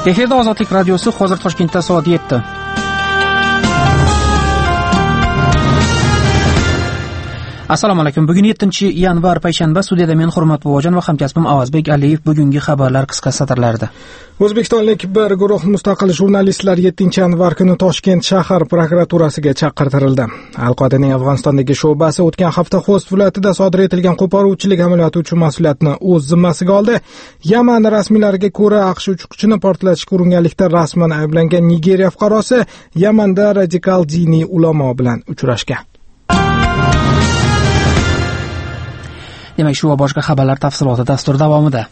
Efirda Ozodlik radiosi, hozir Toshkentda soat 7. Assalomu alaykum. Bugun 7-yanvar payshanba. Studiyada men Hurmat Bobojon va hamkasbim Avazbek Aliyev. Bugungi xabarlar qisqa satrlarda. O'zbekistonlik bir guruh mustaqil jurnalistlar 7-yanvar kuni Toshkent shahar prokuraturasiga chaqirtirildi. Al-Qoidaning Afg'onistondagi sho'basi o'tgan hafta Xo'st viloyatida sodir etilgan qo'poruvchilik amaliyoti uchun mas'uliyatni o'z zimmasiga oldi. Yaman rasmiylariga ko'ra, AQSh uchiqchini portlatishga uringanlikda rasman ayblangan Nigeriya fuqarosi Yamanda radikal diniy ulamo bilan uchrashgan. Demak, shu va boshqa xabarlar tafsiloti dastur davomida.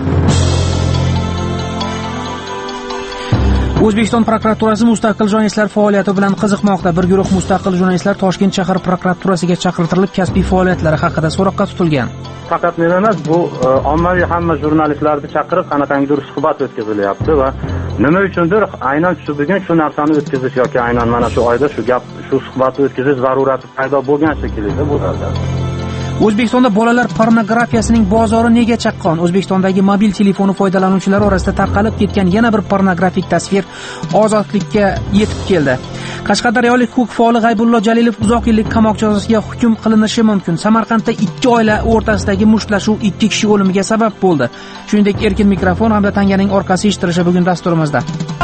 O'zbekiston prokuraturasi mustaqil jurnalistlar faoliyati bilan qiziqmoqda. Bir guruh mustaqil jurnalistlar Toshkent shahar prokuraturasiga chaqirtirilib, kasbiy faoliyatlari haqida so'roqqa tutilgan. Faqat men emas, bu ommaviy hamma jurnalistlarni chaqirib qanaqangidir suhbat o'tkazilyapti va nima uchundir aynan bugun shu narsani o'tkazish yoki aynan mana shu oyda shu suhbatni o'tkazish zarurati paydo bo'lgan shekilli bo'ladi. O'zbekistonda bolalar pornografiyasining bozori nega chaqqon? O'zbekistondagi mobil telefoni foydalanuvchilari orasida tarqalib ketgan yana bir pornografik tasvir ozodlikka yetib keldi. Qashqadaryolik huquq faoli G'aybullo Jalilov uzoq yillik qamoq jazosiga hukm qilinishi mumkin. Samarqandda 2 oila o'rtasidagi mushtlashuv 2 kishi o'limiga sabab bo'ldi. Shuningdek, erkin mikrofon hamda tanganing orqasi eshitilishi bugun dasturimizda.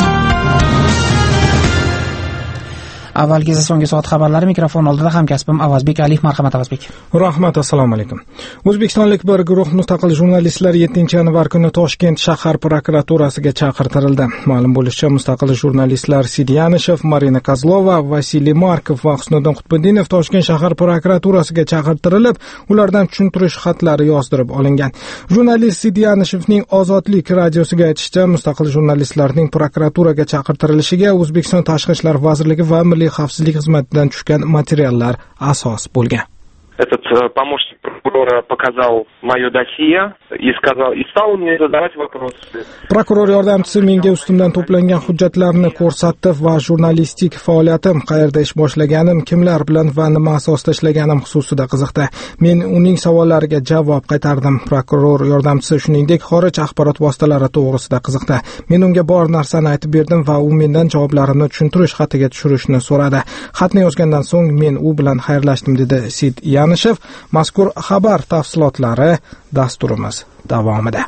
Avvalgi so'nggi soat xabarlari mikrofon oldida hamkasbim Avazbek Aliyev. Marhamat Avazbek. Rahmat, assalomu alaykum. O'zbekistonlik bir guruh mustaqil jurnalistlar 7-yanvar kuni Toshkent shahar prokuraturasiga chaqirtirildi. Ma'lum bo'lishicha, mustaqil jurnalistlar Sid Yanishev, Marina Kozlova, Vasiliy Markov va Husniddin Qutbiddinov Toshkent shahar prokuraturasiga chaqirtirilib, ulardan tushuntirish xatlari yozdirib olingan. Jurnalist Sid Yanishevning Ozodlik radiosiga aytishicha, mustaqil jurnalistlarning prokuraturaga chaqirtirilishiga O'zbekiston Tashqi ishlar vazirligi va Milliy xavfsizlik xizmatidan tushgan materiallar asos bo'lgan. Этот помощник прокурора показал мое досье и стал мне задавать вопросы. Prokuror yordamchisi menga ustimdan to'plangan hujjatlarni ko'rsatdi va jurnalistik faoliyatim, qayerda ish boshlaganim, kimlar bilan va nima asosida ishlaganim xususida qiziqdi. Men uning savollariga javob qaytardim. Prokuror yordamchisi shuningdek xorij axborot vositalari to'g'risida qiziqdi. Men unga bor narsani aytib berdim va u mendan javoblarimni tushuntirish xatiga tushirishni so'radi. Xatni yozgandan so'ng men u bilan xayrlashdim, dedi Sid Yanishev. Mazkur xabar tafsilotlari dasturimiz davomida.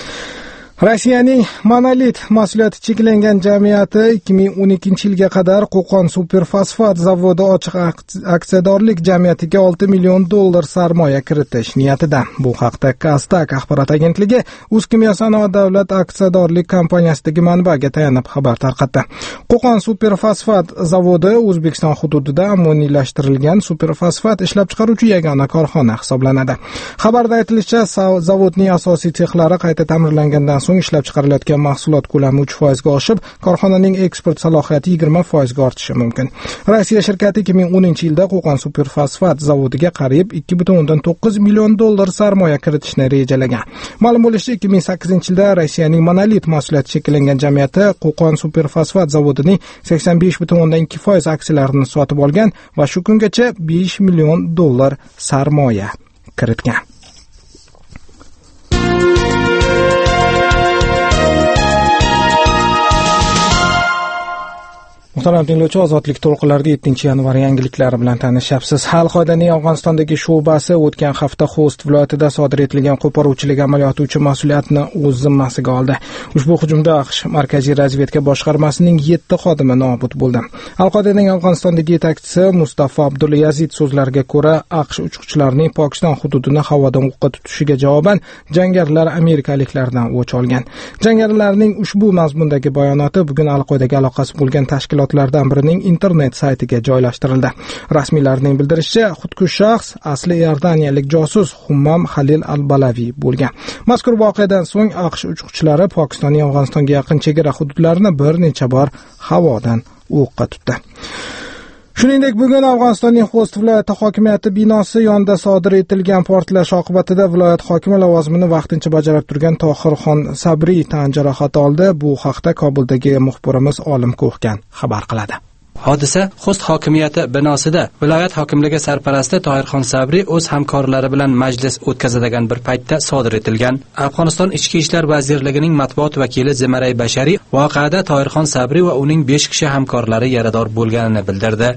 Rossiyaning Monolit mas'uliyati cheklangan jamiyati 2012-yilga qadar Qo'qon superfosfat zavodi ochiq aksiyadorlik jamiyatiga $6 million sarmoya kiritish niyatida. Bu haqda Kaztak axborot agentligi O'zkimyo-sanoat davlat aksiyadorlik kompaniyasidagi manbaga tayanib xabar tarqatdi. Qo'qon superfosfat zavodi O'zbekiston hududida ammoniylashtirilgan superfosfat ishlab chiqaruvchi yagona korxona hisoblanadi. Xabarda aytilishicha, zavodning asosiy sexlari qayta ta'mirlangandan so'ng ishlab chiqarilayotgan mahsulot ko'lami 3% ga oshib, korxonaning eksport salohiyati 20% ga ortishi mumkin. Rossiya shirkati 2010-yilda Qo'qon superfosfat zavodiga qariyb $2.9 million sarmoya kiritishni rejalagan. Ma'lum bo'lishicha, 2008-yilda Rossiyaning Monolit mas'uliyati cheklangan jamiyati Qo'qon superfosfat zavodining 85.2% aksiyalarini sotib olgan va shu kungacha $5 million sarmoya kiritgan. Muhtaram tinglovchi, Ozodlik to'lqinlarida 7-yanvar yangiliklari bilan tanishyapsiz. Al-Qoidaning Afg'onistondagi sho'basi o'tgan hafta Xo'st viloyatida sodir etilgan qo'poruvchilik amaliyoti uchun mas'uliyatni o'z zimmasiga oldi. Ushbu hujumda AQSh Markaziy razvedka boshqarmasining 7 xodimi nobud bo'ldi. Al-Qoidaning Afg'onistondagi yetakchisi Mustafa Abdulyazid so'zlariga ko'ra, AQSh uchquvchilarining Pokiston hududini havodan o'qqa tutishiga javoban jangarilar amerikaliklardan o'ch olgan. Jangarilarning ushbu mazmundagi bayonoti bugun Al-Qoidaga aloqasi bo'lgan tashkilotlardan birining internet saytiga joylashtirildi. Rasmiylarning bildirishicha, xudkush shaxs asli iordaniyalik josus Hummam Halil al-Balaviy bo'lgan. Mazkur voqeadan so'ng AQSh uchquvchilari Pokistonning Afg'onistonga yaqin chegara hududlarini bir necha bor havodan o'qqa tutdi. Shuningdek, bugun Afg'onistonning Xo'st viloyati hokimiyati binosi yonida sodir etilgan portlash oqibatida viloyat hokimi lavozimini vaqtincha bajarib turgan Tohirxon Sabriy tan jarohati oldi. Bu haqda Kobuldagi muxbirimiz Olim Ko'hgan xabar qiladi. Hodisa Xo'st hokimiyati binosida viloyat hokimligi sarparasti Tohirxon Sabri o'z hamkorlari bilan majlis o'tkazadigan bir paytda sodir etilgan. Afg'oniston Ichki ishlar vazirligining matbuot vakili Zimaray Bashari voqeada Tohirxon Sabri va uning 5 kishi hamkorlari yarador bo'lganini bildirdi.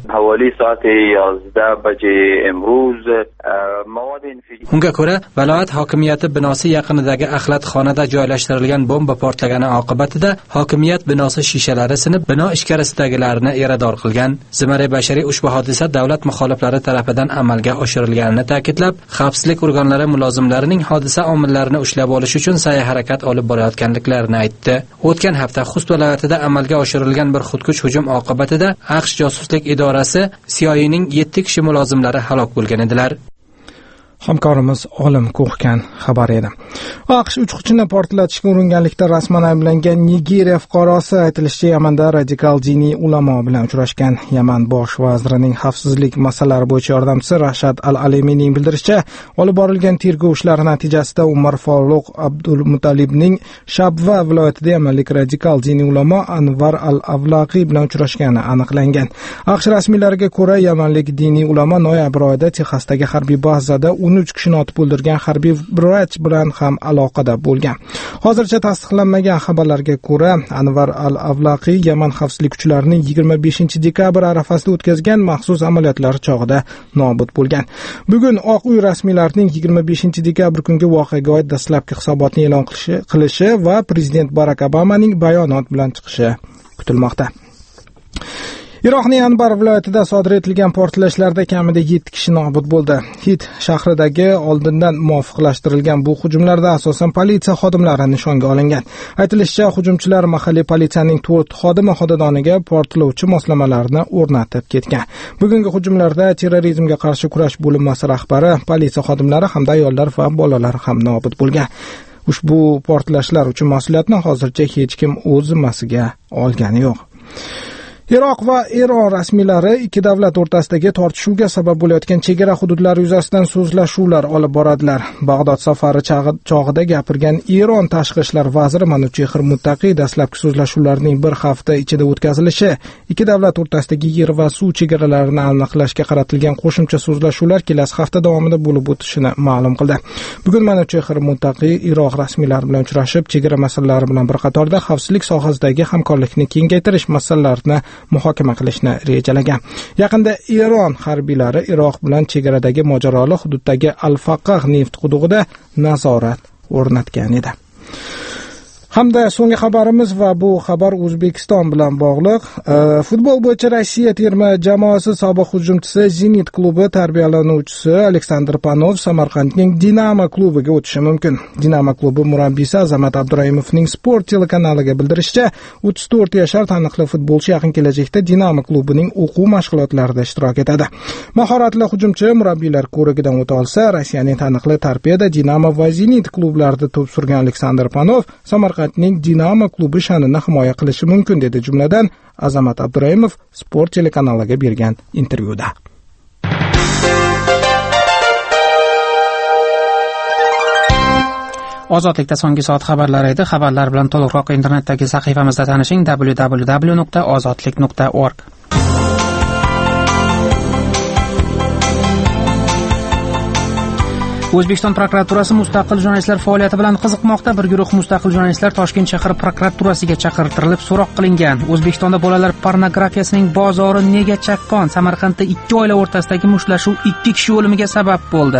Unga ko'ra, viloyat hokimiyati binosi yaqinidagi axlatxonada joylashtirilgan bomba portlagani oqibatida hokimiyat binosi shishalari sinib, bino ichkarisidagilarni yarador qilgan. Zimaray Bashari ushbu hodisa davlat muxoliflari tomonidan amalga oshirilganini ta'kidlab, xavfsizlik organlari mulozimlarining hodisa omillarini ushlab olish uchun sa'y-harakat olib borayotganliklarini aytdi. O'tgan hafta Xo'st viloyatida amalga oshirilgan bir xudkush hujum oqibatida AQSh josuslik idorasi CIA'ning 7 kishi mulozimlari halok bo'lgan edilar. Hamkorimiz Olim Ko'hkan xabar edi. AQSh uchquchini portlatishga uringanlikda rasman ayblangan Nigeriya fuqarosi aytilishicha Yamanda radikal diniy ulamo bilan uchrashgan. Yaman bosh vazirining xavfsizlik masalalari bo'yicha yordamchisi Rashad Al-Alimining bildirishicha, olib borilgan tergov ishlari natijasida Umar Faruq Abdulmutalibning Shabva viloyatida yamanlik radikal diniy ulamo Anvar Al-Avlaqi bilan uchrashgani aniqlangan. AQSh rasmiylariga ko'ra, yamanlik diniy ulamo noyabr oyida Texasdagi harbiy bazada 13 kishini otib o'ldirgan harbiy vrach bilan ham aloqada bo'lgan. Hozircha tasdiqlanmagan xabarlarga ko'ra, Anvar Al-Avlaqi Yaman xavfsizlik kuchlarining 25-dekabr arafasida o'tkazgan maxsus amaliyotlari chog'ida nobud bo'lgan. Bugun Oq uy rasmiylarining 25-dekabr kungi voqeaga oid dastlabki hisobotni e'lon qilishi va prezident Barak Obamaning bayonot bilan chiqishi kutilmoqda. Iroqning Anbar viloyatida sodir etilgan portlashlarda kamida 7 kishi nobud bo'ldi. Hit shahridagi oldindan muvofiqlashtirilgan bu hujumlarda asosan politsiya xodimlari nishonga olingan. Aytilishicha, hujumchilar mahalliy politsiyaning 4 xodimi xonadoniga portlovchi moslamalarni o'rnatib ketgan. Bugungi hujumlarda terrorizmga qarshi kurash bo'linmasi rahbari, politsiya xodimlari hamda ayollar va bolalar ham nobud bo'lgan. Ushbu portlashlar uchun mas'uliyatni hozircha hech kim o'z zimmasiga olgani yo'q. Iroq va Eron rasmiylari ikki davlat o'rtasidagi tortishuvga sabab bo'layotgan chegara hududlari yuzasidan so'zlashuvlar olib boradilar. Bag'dod safari chog'ida gapirgan Eron tashqi ishlar vaziri Manuchehr Muttaqiy dastlabki so'zlashuvlarning bir hafta ichida o'tkazilishi, ikki davlat o'rtasidagi yer va suv chegaralarini aniqlashga qaratilgan qo'shimcha so'zlashuvlar kelasi hafta davomida bo'lib o'tishini ma'lum qildi. Bugun Manuchehr Muttaqiy Iroq rasmiylari bilan uchrashib, chegara masalalari bilan bir qatorda xavfsizlik sohasidagi hamkorlikni kengaytirish masalalarini muhokama qilishni rejalagan. Yaqinda Eron harbiylari Iroq bilan chegaradagi mojaroli hududdagi Al-Faqah neft qudug'ida nazorat o'rnatgan edi. Hamda so'nggi xabarimiz va bu xabar O'zbekiston bilan bog'liq. Futbol bo'yicha Rossiya terma jamoasi sobiq hujumchisi Zenit klubi tarbiyalanuvchisi Aleksandr Panov Samarqandning Dinamo klubiga o'tishi mumkin. Dinamo klubi murabbiysi Azamat Abduraimovning Sport telekanaliga bildirishicha, 34 yashar taniqli futbolchi yaqin kelajakda Dinamo klubining o'quv mashg'ulotlarida ishtirok etadi. Mahoratli hujumchi murabbiylar ko'rigidan o'ta olsa, Rossiyaning taniqli Torpedo, Dinamo va Zenit klublarida to'p surgan Aleksandr Panov Samarqandning Dinamo klubi sha'nini himoya qilishi mumkin, dedi jumladan Azamat Abduraimov Sport telekanaliga bergan intervyuda. Ozodlikda so'nggi soat xabarlari edi. Xabarlar bilan to'liqroq internetdagi sahifamizda tanishing www.ozodlik.org. O'zbekiston prokuraturasi mustaqil jurnalistlar faoliyati bilan qiziqmoqda. Bir guruh mustaqil jurnalistlar Toshkent shahar prokuraturasiga chaqirtirilib so'roq qilingan. O'zbekistonda bolalar pornografiyasining bozori nega chaqqon? Samarqandda 2 oila o'rtasidagi mushtlashuv 2 kishi o'limiga sabab bo'ldi.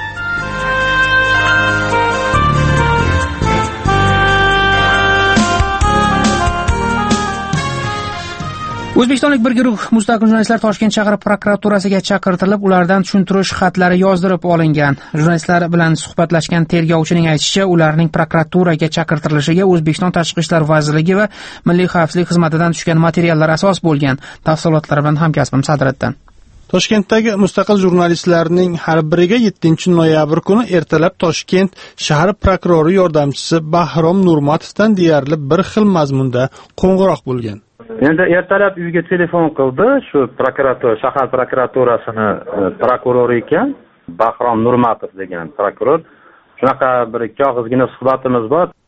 O'zbekistonlik bir guruh mustaqil jurnalistlar Toshkent shahar prokuraturasiga chaqirtirilib, ulardan tushuntirish xatlari yozdirib olingan. Jurnalistlar bilan suhbatlashgan tergovchining aytishicha, ularning prokuraturaga chaqirtirilishiga O'zbekiston Tashqi ishlar vazirligi va Milliy xavfsizlik xizmatidan tushgan materiallar asos bo'lgan. Tafsilotlar bilan hamkasbim Sadriddin. Toshkentdagi mustaqil jurnalistlarning har biriga 7 noyabr kuni ertalab Toshkent shahar prokurori yordamchisi Bahrom Nurmatovdan deyarli bir xil mazmunda qo'ng'iroq bo'lgan. Endi ertalab uyga telefon qildi, shu shahar prokuraturasini prokurori ekan, Bahrom Nurmatov degan prokuror. Shunaqa bir ikki og'izgina suhbatimiz bor.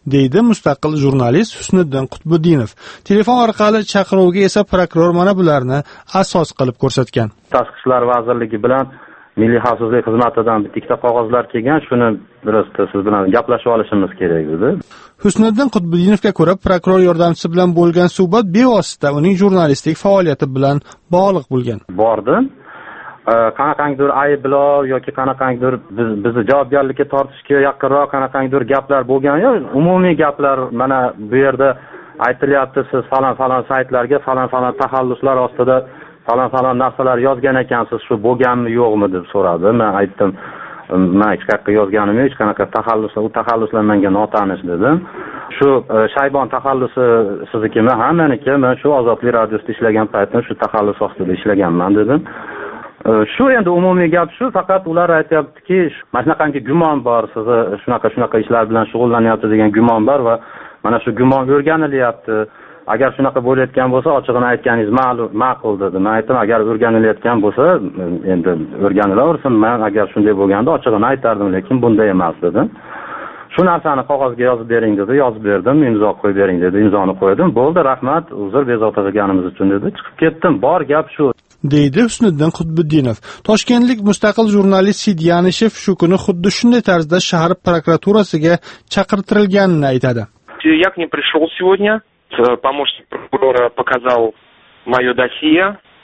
deydi mustaqil jurnalist Husniddin Qutbuddinov. Telefon orqali chaqiruvga esa prokuror mana bularni asos qilib ko'rsatgan. Tashqi ishlar vazirligi bilan Milliy xavfsizlik xizmatidan bitta qog'ozlar kelgan, shuni biroz siz bilan gaplashib olishimiz kerak edi. Husniddin Qutbuddinovga ko'ra, prokuror yordamchisi bilan bo'lgan suhbat bevosita uning jurnalistik faoliyati bilan bog'liq bo'lgan. Bordim. Qanaqangidir ayblov yoki qanaqangidir bizni javobgarlikka tortishga yaqinroq qanaqangidir gaplar bo'lgan yo, umumiy gaplar mana bu yerda aytilyapti, siz falon saytlarga falon taxalluslar ostida falon narsalar yozgan ekansiz, shu bo'lganmi yo'qmi deb so'radi. Men aytdim, men hech qayerga yozganim yo'q, hech qanaqa taxalluslar menga notanish dedim. Shu Shaybon taxallusi siznikimi? Ha, meniki. Men shu Ozodlik radiosida ishlagan paytim shu taxallus ostida ishlaganman dedim. Shu endi umumiy gap shu, faqat ular aytayaptiki, mana shunaqangi gumon bor, sizni shunaqa ishlar bilan shug'ullanyapti degan gumon bor va mana shu gumon o'rganilyapti. Agar shunaqa bo'layotgan bo'lsa, ochig'ini aytganingiz ma'qul dedi. Men aytdim, agar o'rganilayotgan bo'lsa, endi o'rganilaversin. Men agar shunday bo'lganda ochig'ini aytardim, lekin bunday emas dedim. Shu narsani qog'ozga yozib bering dedi, yozib berdim, imzo qo'yib bering dedi, imzoni qo'ydim. Bo'ldi, rahmat, uzr bezovta qilganimiz uchun dedi. Chiqib ketdim. Bor gap shu. Deydi Husniddin Qutbuddinov. Toshkentlik mustaqil jurnalist Sid Yanishev shu kuni xuddi shunday tarzda shahar prokuraturasiga chaqirtirilganini aytadi. Я к ним пришел сегодня. Помощник прокурора показал мое досье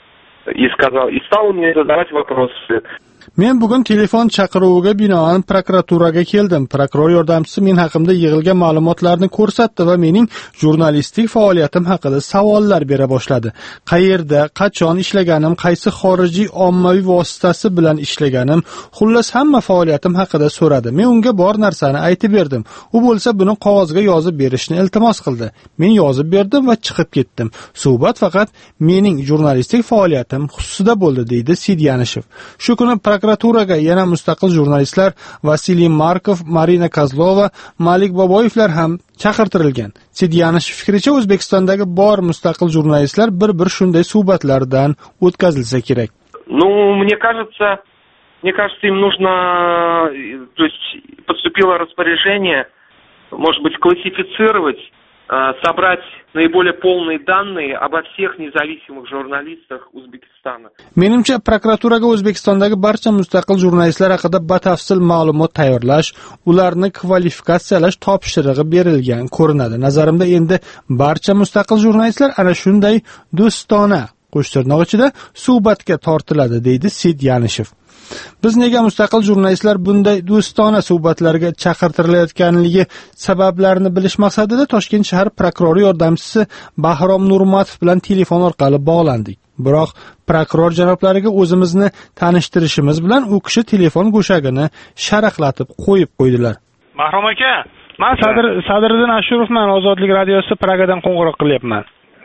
и стал мне задавать вопросы. Men bugun telefon chaqiruviga binoan prokuraturaga keldim. Prokuror yordamchisi men haqimda yig'ilgan ma'lumotlarni ko'rsatdi va mening jurnalistik faoliyatim haqida savollar bera boshladi. Qayerda, qachon ishlaganim, qaysi xorijiy ommaviy vositasi bilan ishlaganim, xullas hamma faoliyatim haqida so'radi. Men unga bor narsani aytib berdim. U bo'lsa buni qog'ozga yozib berishni iltimos qildi. Men yozib berdim va chiqib ketdim. Suhbat faqat mening jurnalistik faoliyatim xususida bo'ldi, deydi Sid Yanishev. Shu kuni prokuraturaga yana mustaqil jurnalistlar Vasiliy Markov, Marina Kozlova, Malik Boboyevlar ham chaqirtirilgan. Sid Yanishev fikricha, O'zbekistondagi bor mustaqil jurnalistlar bir shunday suhbatlardan o'tkazilsa kerak. Ну, мне кажется, им нужно, то есть поступило распоряжение, может быть, классифицировать, собрать наиболее полные данные обо всех независимых журналистах O'zbekistona. Menimcha, prokuraturaga O'zbekistondagi barcha mustaqil jurnalistlar haqida batafsil ma'lumot tayyorlash, ularni kvalifikatsiyalash topshirig'i berilgan ko'rinadi. Nazarimda endi barcha mustaqil jurnalistlar ana shunday do'stona qo'sh tirnoq ichida suhbatga tortiladi, deydi Sid Yanishev. Biz nega mustaqil jurnalistlar bunday do'stona suhbatlarga chaqirtirilayotganligi sabablarini bilish maqsadida Toshkent shahar prokurori yordamchisi Bahrom Nurmatov bilan telefon orqali bog'landik. Biroq prokuror janoblariga o'zimizni tanishtirishimiz bilan u kishi telefon go'shagini sharaqlatib qo'yib qo'ydilar. Bahrom aka, men Sadriddin Ashurovman, Ozodlik radiosi Pragadan qo'ng'iroq qilyapman.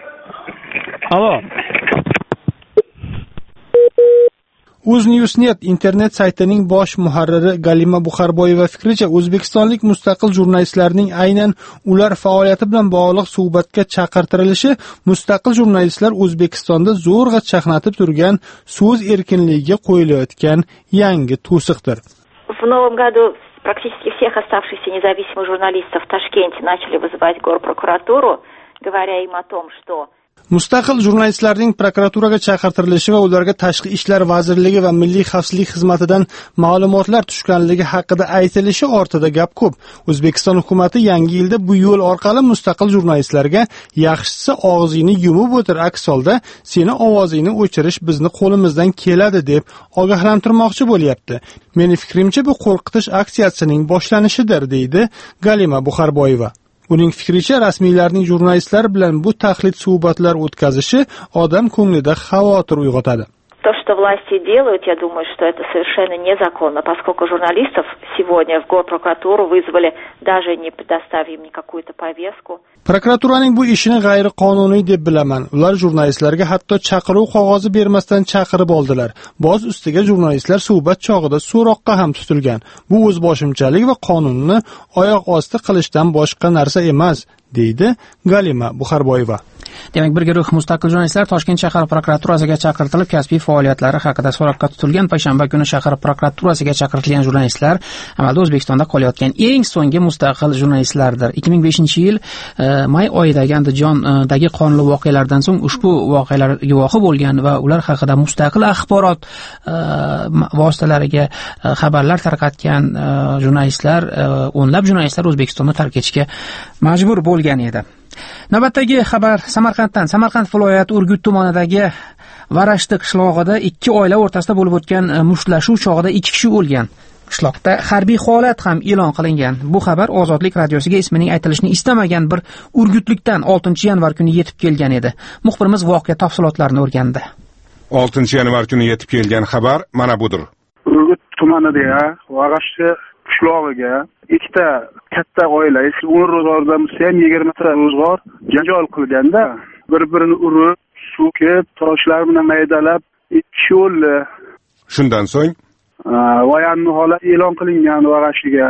Alo. UzNewsNet internet saytining bosh muharriri Galima Buxarboyeva fikricha, o'zbekistonlik mustaqil jurnalistlarning aynan ular faoliyati bilan bog'liq suhbatga chaqirtirilishi mustaqil jurnalistlar O'zbekistonda zo'rg'a chaqnatib turgan so'z erkinligiga qo'yilayotgan yangi to'siqdir. В новом году практически всех оставшихся независимых журналистов в Ташкенте начали вызывать в горпрокуратуру, говоря им о том, что Mustaqil jurnalistlarning prokuraturaga chaqirtirilishi va ularga Tashqi ishlar vazirligi va Milliy xavfsizlik xizmatidan ma'lumotlar tushganligi haqida aytilishi ortida gap ko'p. O'zbekiston hukumatı yangi yilda bu yo'l orqali mustaqil jurnalistlarga yaxshisi og'zingni yumib o'tir, aks holda seni ovozingni o'chirish bizni qo'limizdan keladi deb ogohlantirmoqchi bo'lyapti. Meni fikrimcha, bu qo'rqitish aksiyasining boshlanishidir, deydi Galima Buxarboyeva. Uning fikricha, rasmiylarning jurnalistlar bilan bu tahlil suhbatlar o'tkazishi odam ko'nglida xavotir uyg'otadi. То, что власти делают, я думаю, что это совершенно незаконно, поскольку журналистов сегодня в горпрокуратуру вызвали, даже не предоставив им какую-то повестку. Prokuraturaning bu ishini g'ayriqonuniy deb bilaman. Ular jurnalistlarga hatto chaqiruv qog'ozi bermasdan chaqirib oldilar. Boz ustiga jurnalistlar suhbat chog'ida so'roqqa ham tutilgan. Bu o'zboshimchalik va qonunni oyoq osti qilishdan boshqa narsa emas, deydi Galima Buxarboyeva. Demak, bir guruh mustaqil jurnalistlar Toshkent shahar prokuraturasiga chaqirtirilib, kasbiy faoliyatlari haqida so'roqqa tutilgan. Payshanba kuni shahar prokuraturasiga chaqirilgan jurnalistlar amalda O'zbekistonda qolayotgan eng so'nggi mustaqil jurnalistlardir. 2005-yil may oyidagi Andijondagi qonli voqealardan so'ng ushbu voqealar guvohi bo'lgan va ular haqida mustaqil axborot vositalariga xabarlar tarqatgan jurnalistlar, o'nlab jurnalistlar O'zbekistonni tark etishga majbur bo'lgan edi. Navbatdagi xabar Samarqanddan. Samarqand viloyati Urgut tumanidagi Varashti qishlog'ida ikki oila o'rtasida bo'lib o'tgan mushtlashuv chog'ida 2 kishi o'lgan. Qishloqda harbiy holat ham e'lon qilingan. Bu xabar Ozodlik radiosiga ismining aytilishini istamagan bir urgutlikdan 6-yanvar kuni yetib kelgan edi. Muxbirimiz voqea tafsilotlarini o'rgandi. 6-yanvar kuni yetib kelgan xabar mana budir. Urgut tumanida Varashti qishlog'iga ikkita katta oila, eski 10 ro'zg'ordan ham 20 ta ro'zg'or janjal qilganda, bir-birini urib, so'kib, toshlar bilan maydalab 2 kishi o'ldi. Shundan so'ng voyanni holat e'lon qilingan Varashtiga.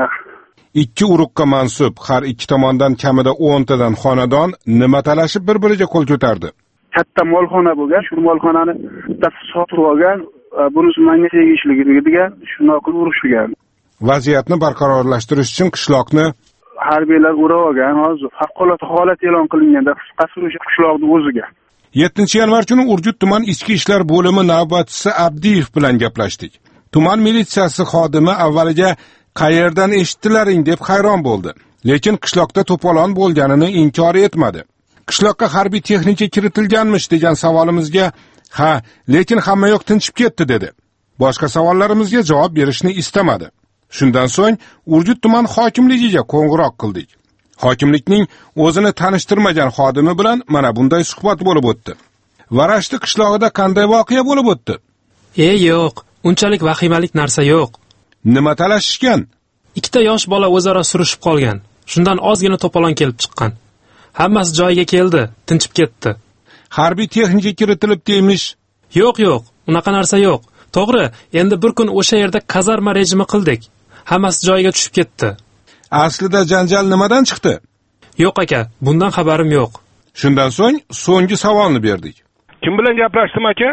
2 urug'ga mansub har ikki tomondan kamida 10 tadan xonadon nima talashib bir-biriga qo'l ko'tardi. Katta molxona bo'lgan, shu molxonani bittasi sotib olgan, bunisi menga tegishli degan, shunday qilib urishgan. Vaziyatni barqarorlashtirish uchun qishloqni harbiylar o'rab olgan. Hozir favqulodda holat e'lon qilinganda qisqasi o'sha qishloqning o'ziga. 7-yanvar kuni Urgut tuman ichki ishlar bo'limi navbatchisi Abdiyev bilan gaplashdik. Tuman militsiyasi xodimi avvaliga qayerdan eshitdilaring deb hayron bo'ldi, lekin qishloqda to'polon bo'lganini inkor etmadi. Qishloqqa harbiy texnika kiritilganmish degan savolimizga ha, lekin hamma yoq tinchib ketdi dedi. Boshqa savollarimizga javob berishni istamadi. Shundan so'ng Urgut tuman hokimligiga qo'ng'iroq qildik. Hokimlikning o'zini tanishtirmagan xodimi bilan mana bunday suhbat bo'lib o'tdi. Varashti qishlog'ida qanday voqea bo'lib o'tdi? Yo'q, unchalik vahimalik narsa yo'q. Nima talashishgan? Ikkita yosh bola o'zaro surishib qolgan. Shundan ozgina to'polon kelib chiqqan. Hammasi joyiga keldi, tinchib ketdi. Harbiy texnika kiritilib deymish. Yo'q, unaqa narsa yo'q. To'g'ri, endi bir kun o'sha yerda kazarma rejimi qildik. Hammasi joyiga tushib ketdi. Aslida janjal nimadan chiqdi? Yo'q aka, bundan xabarim yo'q. Shundan so'ng so'nggi savolni berdik. Kim bilan gaplashdim aka?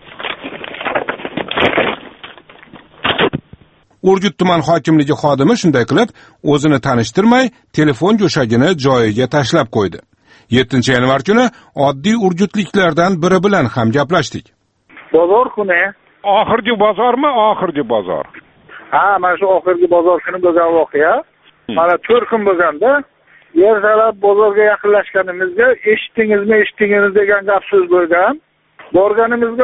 Urgut tuman hokimligi xodimi shunday qilib, o'zini tanishtirmay, telefon go'shagini joyiga tashlab qo'ydi. 7-yanvar kuni oddiy urgutliklardan biri bilan ham gaplashdik. Bozor kuni. Oxirgi bozormi? Oxirgi bozor. Ha, mana shu oxirgi bozor kuni bo'lgan voqea. Mana 4 kun bo'lganda ertalab bozorga yaqinlashganimizda eshitdingizmi degan gap so'z bo'lgan. Borganimizda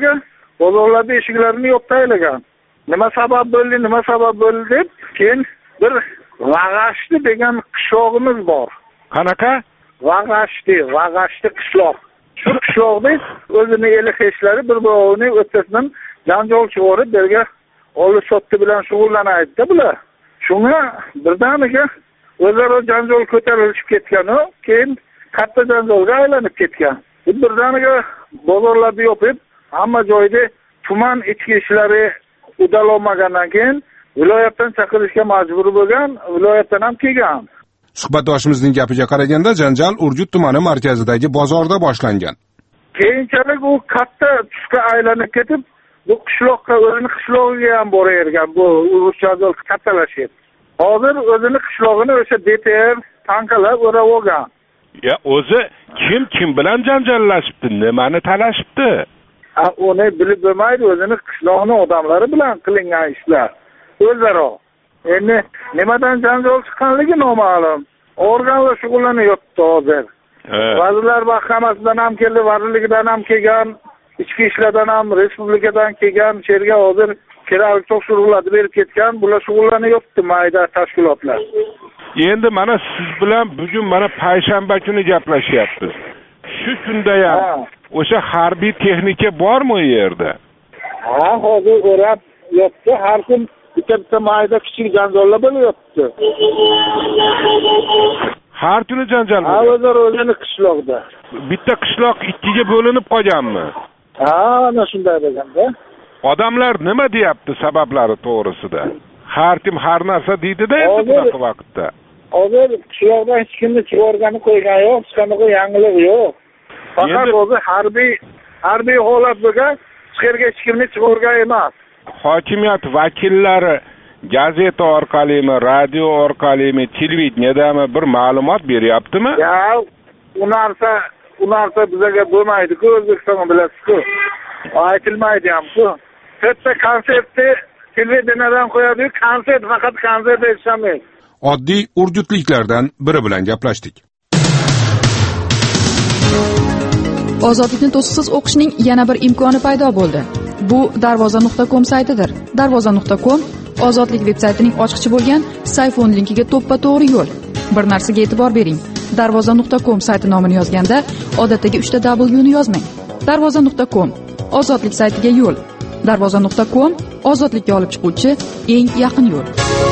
bozorlarda eshiklarini yoptaylagan. Nima sabab bo'ldi deb, keyin bir Vag'ashti degan qishlog'imiz bor. Qanaqa? Vag'ashti qishloq. Shu qishloqda o'zini eli-heshlari bir-birining o'rtasidan janjal chiqarib bergan oldi-sotdi bilan shug'ullanaydi bular. Shunga birdaniga o'zaro janjal ko'tarilib ketgan-u, keyin katta janjalga aylanib ketgan. Birdaniga bozorlarni yopib, hamma joyda tuman ichki ishlari udalolmagandan keyin viloyatdan chaqirishga majbur bo'lgan, viloyatdan ham kelgan. Suhbatdoshimizning gapiga qaraganda janjal Urgut tumani markazidagi bozorda boshlangan. Keyinchalik u katta tusga aylanib ketib, bu qishloqqa o'zini qishlog'iga ham boravergan, bu janjal kattalashib. Hozir o'zini qishlog'ini o'sha DTR tankalab o'rab olgan. Ya o'zi kim bilan janjallashibdi, nimani talashibdi? Uni bilib bo'lmaydi, o'zini qishloqning odamlari bilan qilingan ishlar. O'zaro. Endi nimadan janjal chiqqanligi noma'lum. Organlar shug'ullanyapti hozir. Vazirlar mahkamasidan ham keldi, vazirlikdan ham kelgan, ichki ishlardan ham, respublikadan kelgan, sherga hozir kerakli topshiriqlarni berib ketgan, bular shug'ullanyapti mayda tashkilotlar. Endi mana siz bilan bugun mana payshanba kuni gaplashyapmiz. Shu kunda ham o'sha harbiy texnika bormi u yerda? Ha, hozir o'rab yotdi, har kun bitta mayda kichik janjallar bo'lyapti. Har kuni janjal bo'lyapti. Ha, o'zini qishloqda. Bitta qishloq ikkiga bo'linib qolganmi? Ha, ana shunday bo'lganda. Odamlar nima deyapti sabablari to'g'risida? Har kim har narsa deydi-da endi bunaqa vaqtda. Hozir qishloqdan hech kimni chiqargani qo'ygan yo'q, hech qanaqa yangilik yo'q. Faqat o'zi harbiy holat bo'lgan, chiqarga hech kimni chiqargan emas. Hokimiyat vakillari gazeta orqalimi, radio orqalimi, televideniyadami bir ma'lumot beryaptimi? Ya, u narsa bizga bo'lmaydi-ku, O'zbekistonda bilasiz-ku. Aytilmaydi ham-ku. Katta konsertni televideniyadan qo'yadi, konsert faqat konsert eshitamaydi. Oddiy urjutliklardan biri bilan gaplashdik. Ozodlikni to'siqsiz o'qishning yana bir imkoni paydo bo'ldi. Bu darvoza.com saytidir. Darvoza.com Ozodlik veb-saytining ochqichi bo'lgan Sayfon linkiga to'ppa-to'g'ri yo'l. Bir narsaga e'tibor bering. Darvoza.com sayti nomini yozganda odatdagi 3 ta W ni yozmang. Darvoza.com Ozodlik saytiga yo'l. Darvoza.com ozodlikka olib chiquvchi eng yaqin yo'l.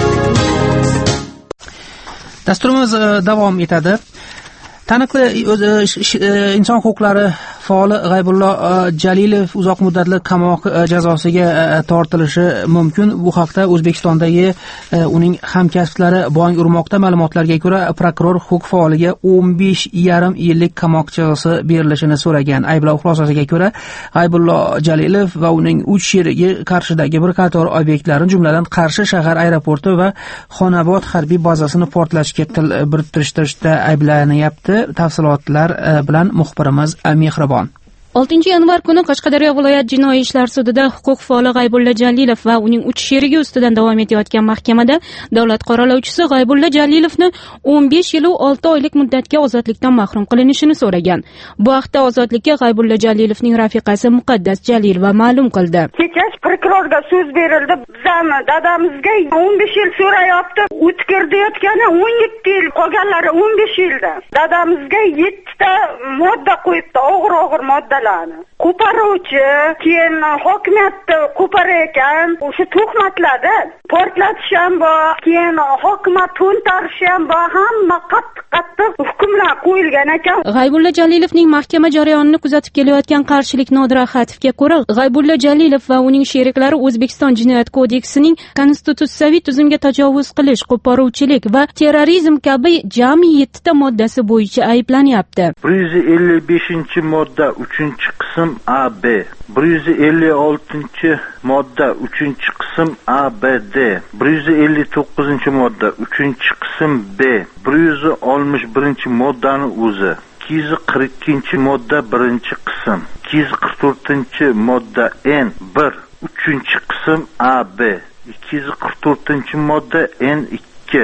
Dasturimiz davom etadi. Taniqli inson huquqlari faoli G'aybullo Jalilov uzoq muddatli qamoq jazosiga tortilishi mumkin. Bu haqda O'zbekistondagi uning hamkasblari bong urmoqda. Ma'lumotlarga ko'ra, prokuror huquq faoliga 15,5 yillik qamoq jazosi berilishini so'ragan. Ayblov xulosasiga ko'ra, G'aybullo Jalilov va uning 3 sherigi Qarshidagi bir qator obyektlarni, jumladan Qarshi shahar aeroporti va Xonobod harbiy bazasini portlashga til biriktirishda ayblanyapti. Tafsilotlar bilan muxbirimiz Mehribon. 6-yanvar kuni Qashqadaryo viloyat jinoiy ishlar sudida huquq faoli G'aybulla Jalilov va uning 3 sherigi ustidan davom etayotgan mahkamada davlat qoralovchisi G'aybulla Jalilovni 15 yil 6 oylik muddatga ozodlikdan mahrum qilinishini so'ragan. Bu haqda ozodlikka G'aybulla Jalilovning rafiqasi Muqaddas Jalilova ma'lum qildi. Kecha prokurorga so'z berildi. Bizani dadamizga 15 yil so'rayapti. O'tkir deyotgani 17 yil, qolganlari 15 yilda. Dadamizga 7 ta modda qo'yibdi, og'ir modda. Qo'paruvchi, keyin hokimiyatni qo'parar ekan, o'sha tuhmatlarda portlatish ham bor, keyin hokimiyat to'ntarish ham bor, hamma qattiq hukmlar qo'yilgan ekan. G'aybulla Jalilovning mahkama jarayonini kuzatib kelayotgan qarshilik Nodira Xativga ko'ra, G'aybulla Jalilov va uning sheriklari O'zbekiston Jinoyat kodeksining konstitutsiyaviy tuzumga tajovuz qilish, qo'poruvchilik va terrorizm kabi jami 7 ta moddasi bo'yicha ayblanyapti. 155-modda 3-qism A B, 156-modda 3-qism A B D, 159-modda 3-qism B, 161-moddani o'zi, 242-modda 1-qism, 244-modda N 1, 3-qism A B, 244-modda N 2,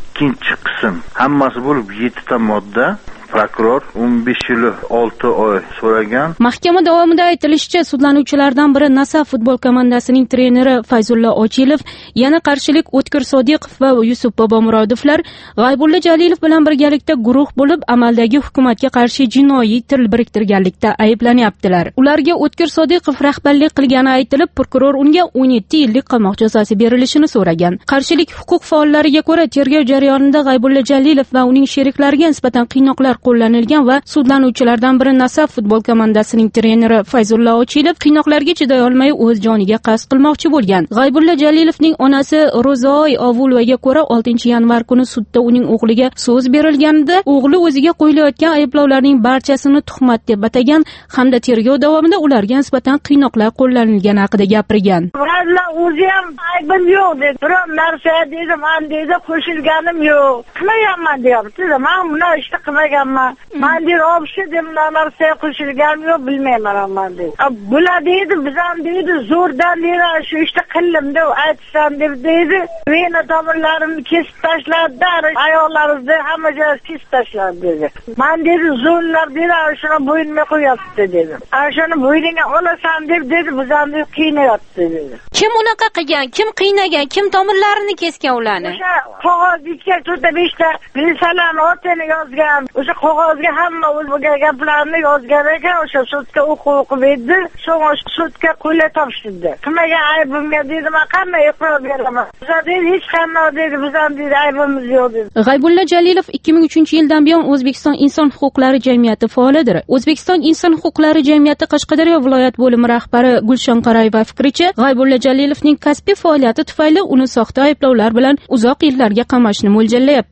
2-qism. Hammasi bo'lib 7 ta modda. Prokuror 15 yil 6 oy so'ragan. Mahkama davomida aytilishicha, sudlanuvchilardan biri Nasaf futbol komandasining treneri Fayzulla Ochilov, yana qarshilik O'tkir Sodiqov va Yusuf Bobomurodovlar G'aybulla Jalilov bilan birgalikda guruh bo'lib, amaldagi hukumatga qarshi jinoiy til biriktirganlikda ayblanyaptilar. Ularga O'tkir Sodiqov rahbarlik qilgani aytilib, prokuror unga 17 yillik qamoq jazosi berilishini so'ragan. Qarshilik huquq faollariga ko'ra, tergov jarayonida G'aybulla Jalilov va uning sheriklariga nisbatan qiynoqlar qo'llanilgan va sudlanuvchilardan biri Nasaf futbol komandasining treneri Fayzulla Ochilov qiynoqlarga chiday olmay o'z joniga qasd qilmoqchi bo'lgan. G'aybulla Jalilovning onasi Ro'zoy Ovulovaga ko'ra, 6-yanvar kuni sudda uning o'g'liga so'z berilganida o'g'li o'ziga qo'yilayotgan ayblovlarning barchasini tuhmat deb atagan hamda tergov davomida ularga nisbatan qiynoqlar qo'llanilgani haqida gapirgan. Valla o'zi ham aybim yo'q dedi. Biroq narsa dedi, men dedi qo'shilganim yo'q. Qilmayapman deyapti. Men buni ishni qilmagan. Men deydi, obshi deb narsaga qo'shilganim yo'q, bilmayman men deydi. Bular deydi, biz ham deydi, zo'rdan deydi, shu ishni qildim deb aytsan deb deydi. Vena tomirlarimni kesib tashladi, ayollarimizni hamma joyini kesib tashladi dedi. Men deydi, zo'rlar deydi, shuni bo'ynimga qo'yapti dedi. Shuni bo'yningga olasan deb dedi, biz ham deb qiynayapti dedi. Kim unaqa qilgan? Kim qiynagan? Kim tomirlarini kesgan ularni? O'sha qog'ozga 4-5 ta bilisalarni otini yozgan. O'sha qog'ozga hamma o'zga gaplarni yozgan ekan, o'sha sudga o'qib berdi, so'ng sudga qo'yib topshirdi. Qilmagan aybimga dedi, men qanday iqror beraman? Bizlar dedi, hech qanday dedi, biz ham dedi, aybimiz yo'q dedi. G'aybulla Jalilov 2003-yildan buyon O'zbekiston inson huquqlari jamiyati faolidir. O'zbekiston inson huquqlari jamiyati Qashqadaryo viloyat bo'limi rahbari Gulshon Qorayeva fikricha, G'aybulla Jalilovning kasbiy faoliyati tufayli uni soxta ayblovlar bilan uzoq yillarga qamashni mo'ljallayaptilar.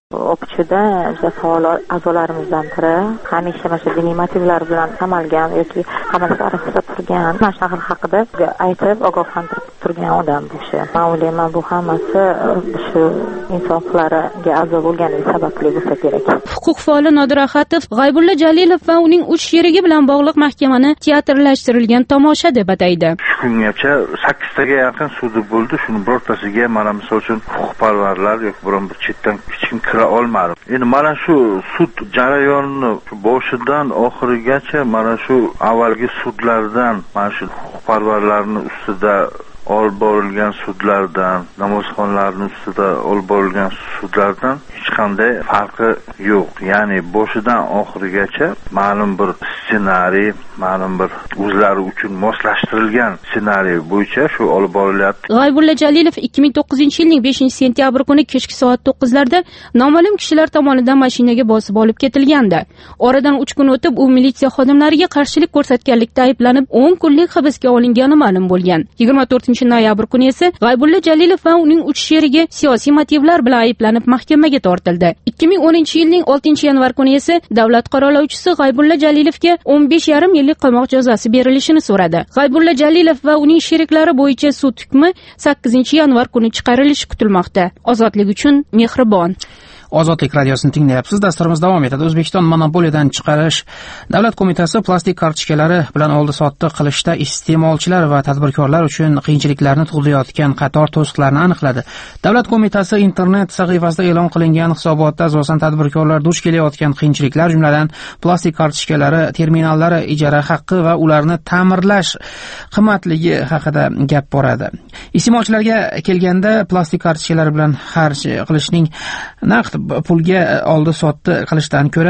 o'qituvchida juda faol a'zolarimizdan biri hamisha mana shu diniy motivlar bilan qamalgan yoki qamalishga arafasida turgan mana shunaqa haqida aytib ogohlantirib turgan odam bu kishi. Men o'ylayman bu hammasi shu inson huquqlariga a'zo bo'lganligi sababli bo'lsa kerak. Huquq faoli Nodir Axatov G'aybulla Jalilov va uning 3 sherigi bilan bog'liq mahkamani teatrlashtirilgan tomosha deb ataydi. Shu kungacha 8 taga yaqin sudi bo'ldi. Shuni birortasiga mana misol uchun huquqparvarlar yoki biron bir chetdan hech kim kira olmadi. Endi mana shu sud jarayonini boshidan oxirigacha mana shu avvalgi sudlardan mana shu huquqparvarlarning ustida olib borilgan sudlardan, namozxonlarning ustida olib borilgan sudlardan hech qanday farqi yo'q. Ya'ni boshidan oxirigacha ma'lum bir ssenariy, ma'lum bir o'zlari uchun moslashtirilgan ssenariy bo'yicha shu olib borilyapti. G'aybulla Jalilov 2009-yilning 5-sentyabr kuni kechki soat 9larda noma'lum kishilar tomonidan mashinaga bosib olib ketilgandi. Oradan 3 kun o'tib u militsiya xodimlariga qarshilik ko'rsatganlikda ayblanib 10 kunlik hibsga olingani ma'lum bo'lgan. 24-noyabr kuni esa G'aybulla Jalilov va uning 3 sherigi siyosiy motivlar bilan ayblanib mahkamaga tortildi. 2010-yilning 6-yanvar kuni esa davlat qaroqlovchisi G'aybulla Jalilovga 15,5 yillik qamoq jazosi berilishini so'radi. G'aybulla Jalilov va uning sheriklari bo'yicha sud hukmi 8-yanvar kuni chiqarilishi kutilmoqda. Ozodlik uchun mehribon. Ozodlik radiosini tinglayapsiz. Dasturimiz davom etadi. O'zbekiston monopoliyadan chiqarish davlat qo'mitasi plastik kartochkalari bilan oldi-sotdi qilishda iste'molchilar va tadbirkorlar uchun qiyinchiliklarni tug'dirayotgan qator to'siqlarni aniqladi. Davlat qo'mitasi internet sahifasida e'lon qilingan hisobotda asosan tadbirkorlar duch kelayotgan qiyinchiliklar, jumladan plastik kartochkalari, terminallari ijara haqqi va ularni ta'mirlash qimmatligi haqida gap boradi. Iste'molchilarga kelganda plastik kartochkalar bilan xarj qilishning naqd pulga oldi-sotdi qilishdan ko'ra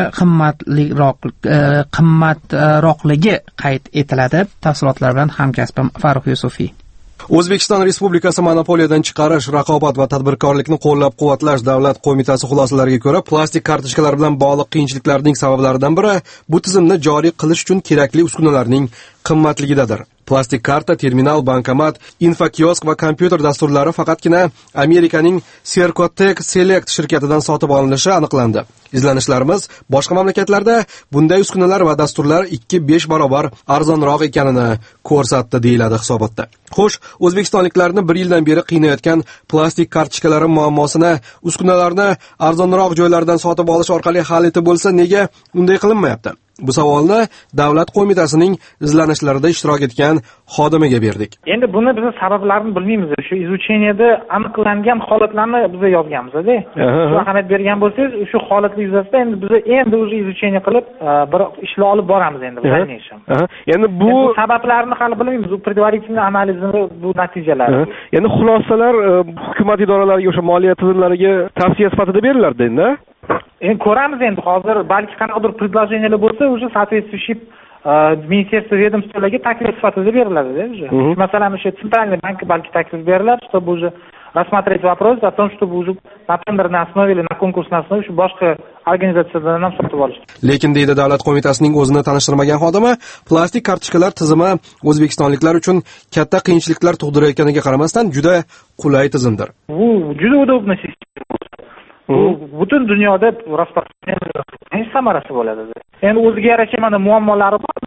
qimmatroqligi qayd etiladi. Tafsilotlar bilan hamkasbim Farruh Yusufiy. O'zbekiston Respublikasi monopoliyadan chiqarish, raqobat va tadbirkorlikni qo'llab-quvvatlash davlat qo'mitasi xulosalariga ko'ra, plastik kartochkalar bilan bog'liq qiyinchiliklarning sabablaridan biri bu tizimni joriy qilish uchun kerakli uskunalarning qimmatligidadir. Plastik karta, terminal, bankomat, infokiosk va kompyuter dasturlari faqatgina Amerikaning Sercotec Select shirkatidan sotib olinishi aniqlandi. Izlanishlarimiz boshqa mamlakatlarda bunday uskunalar va dasturlar 2-5 barobar arzonroq ekanini ko'rsatdi, deyiladi hisobotda. Xo'sh, o'zbekistonliklarni 1 yildan beri qiynayotgan plastik kartochkalari muammosini uskunalarni arzonroq joylardan sotib olish orqali hal etib bo'lsa, nega unday qilinmayapti? Bu savolni davlat qo'mitasining izlanishlarida ishtirok etgan xodimiga berdik. Endi buni biz sabablarini bilmaymiz. Shu izucheniyada aniqlangan holatlarni biz yozganmiz-da. Shu ahamiyat bergan bo'lsangiz, shu holatlar yuzasidan endi biz o'zi izucheniya qilib bir ishlar olib boramiz endi bu daynisam. Endi bu sabablarini hali bilmaymiz. Bu предварительный analizni bu natijalari. Endi xulosalar hukumat idoralariga, o'sha moliya tizimlariga tavsiya sifatida berilardi endi. Endi ko'ramiz endi hozir balki qanaqadir предложениялар bo'lsa, уже соответствующий министерство ведомстволарga taklif sifatida beriladi-da уже. Masalan, o'sha Центральный банк balki taklif beriladi, чтобы уже рассмотреть вопрос о том, чтобы уже на тендерной основе или на конкурсной основе shu boshqa organizatsiyalardan ham sotib olish. Lekin deydi davlat qo'mitasining o'zini tanishtirmagan xodimi, plastik kartochkalar tizimi o'zbekistonliklar uchun katta qiyinchiliklar tug'dirayotganiga qaramasdan juda qulay tizimdir. Bu juda udobный sistema. Butun dunyoda raspatlanish samarasi bo'ladi. Endi o'ziga yarasha mana muammolari bor,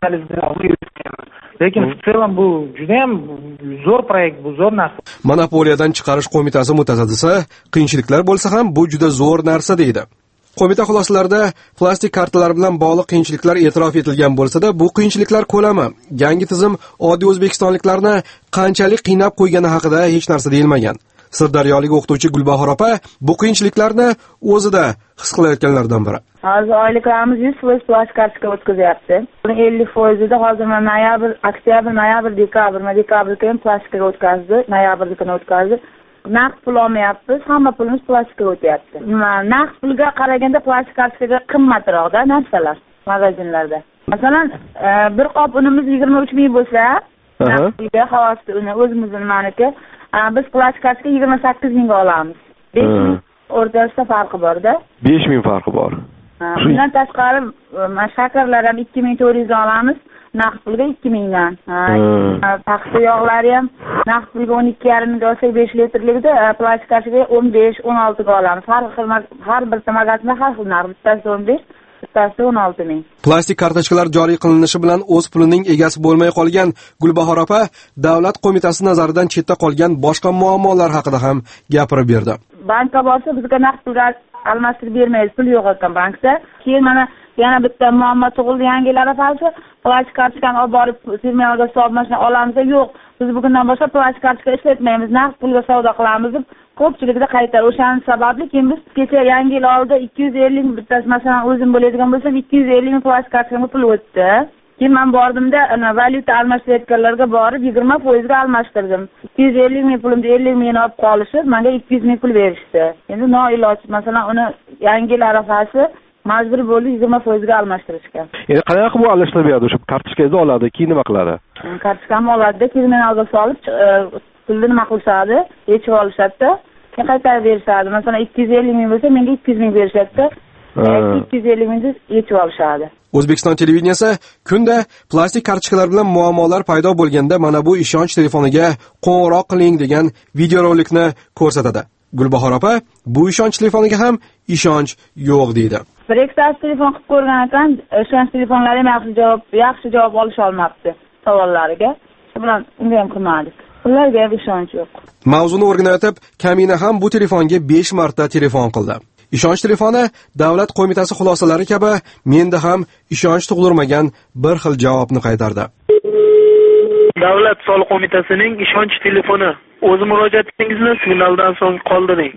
lekin в целом bu juda ham zo'r proyekt, bu zo'r narsa. Monopoliyadan chiqarish qo'mitasi mutasaddisi, qiyinchiliklar bo'lsa ham bu juda zo'r narsa deydi. Qo'mita xulosalarida plastik kartalar bilan bog'liq qiyinchiliklar e'tirof etilgan bo'lsa-da, bu qiyinchiliklar ko'lami, yangi tizim oddiy o'zbekistonliklarni qanchalik qiynab qo'ygani haqida hech narsa deyilmagan. Sirdaryolik o'qituvchi Gulbahor opa bu qiyinchiliklarni o'zida his qilayotganlardan biri. Hozir oyliklarimiz 100% plastik kartochka o'tkazayapti. Buni 50%da hozir noyabr, oktyabr, noyabr, dekabrda plastikga o'tkazdi, noyabrdagina o'tkazdi. Naqd pul olmayapmiz, hamma pulimiz plastikka o'tyapti. Naqd pulga qaraganda plastik kartochkaga qimmatroqda narsalar magazinlarda. Masalan, bir qop unimiz 23 ming bo'lsa, naqd pulga xavosti uni o'zimizning maniki biz plastik kartochka 28 mingga olamiz. 5 ming o'rtasida farqi bor-da. 5 ming farqi bor. Bundan tashqari shakarlar ham 2400 ga olamiz. naqd pulga 2000 dan. Paxta yog'lari ham naqd pulga 12,5 ming olsak 5 litrlikda, plastikasiga 15-16 ga olamiz. Har bir magazinda har xil narx, bittasi 15, bittasi 16 ming. Plastik kartochkalar joriy qilinishi bilan o'z pulining egasi bo'lmay qolgan Gulbahor opa davlat qo'mitasi nazaridan chetda qolgan boshqa muammolar haqida ham gapirib berdi. Bankka borsa bizga naqd pulga almashtirib bermaydi, pul yo'q ekan bankda. Keyin mana yana bitta muammo tug'ildi, yangilar falsi plastik kartochkani olib borib terminalga hisob mashina olamiz, yo'q. Biz bugundan boshlab plastik kartochka ishlatmaymiz, naqd pulga savdo qilamiz deb ko'pchilikda qaytar. O'shaning sababli keyin biz kecha yangi yil oldida 250 ming bittasi, masalan, o'zim bo'ladigan bo'lsam 250 ming plastik kartochkaga pul o'tdi. Keyin men bordimda valyuta almashtirayotganlarga borib 20% ga almashtirdim. 250 ming pulimni 50 ming olib qolishib, menga 200 ming pul berishdi. Endi noiloj, masalan, uni yangi yil arafasi majbur bo'ldi 20% ga almashtirishga. Endi qanaqa bu almashtirib beradi? O'sha kartochkangizni oladi, keyin nima qiladi? Kartochkani oladi, terminalga solib pulni nima qilishadi, yechib olishadi, keyin qaytarib berishadi. Masalan, 250 ming bo'lsa, menga 200 ming berishadi. 250 mingni yechib olishadi. O'zbekiston televideniyasi kunda plastik kartochkalar bilan muammolar paydo bo'lganda mana bu ishonch telefoniga qo'ng'iroq qiling degan videorolikni ko'rsatadi. Gulbahor opa bu ishonch telefoniga ham ishonch yo'q deydi. Bir ikkita telefon qilib ko'rgan ekan, ishonch telefonlari ham yaxshi javob olisha olmabdi savollariga. Shu bilan unga ham qilmadik. Ularga ham ishonch yo'q. Mavzuni o'rganayotib, Kamina ham bu telefonga 5 marta telefon qildi. Ishonch telefoni davlat qo'mitasi xulosalari kabi menda ham ishonch tug'dirmagan bir xil javobni qaytardi. Davlat soliq qo'mitasining ishonch telefoni. O'z murojaatingizni signaldan so'ng qoldiring.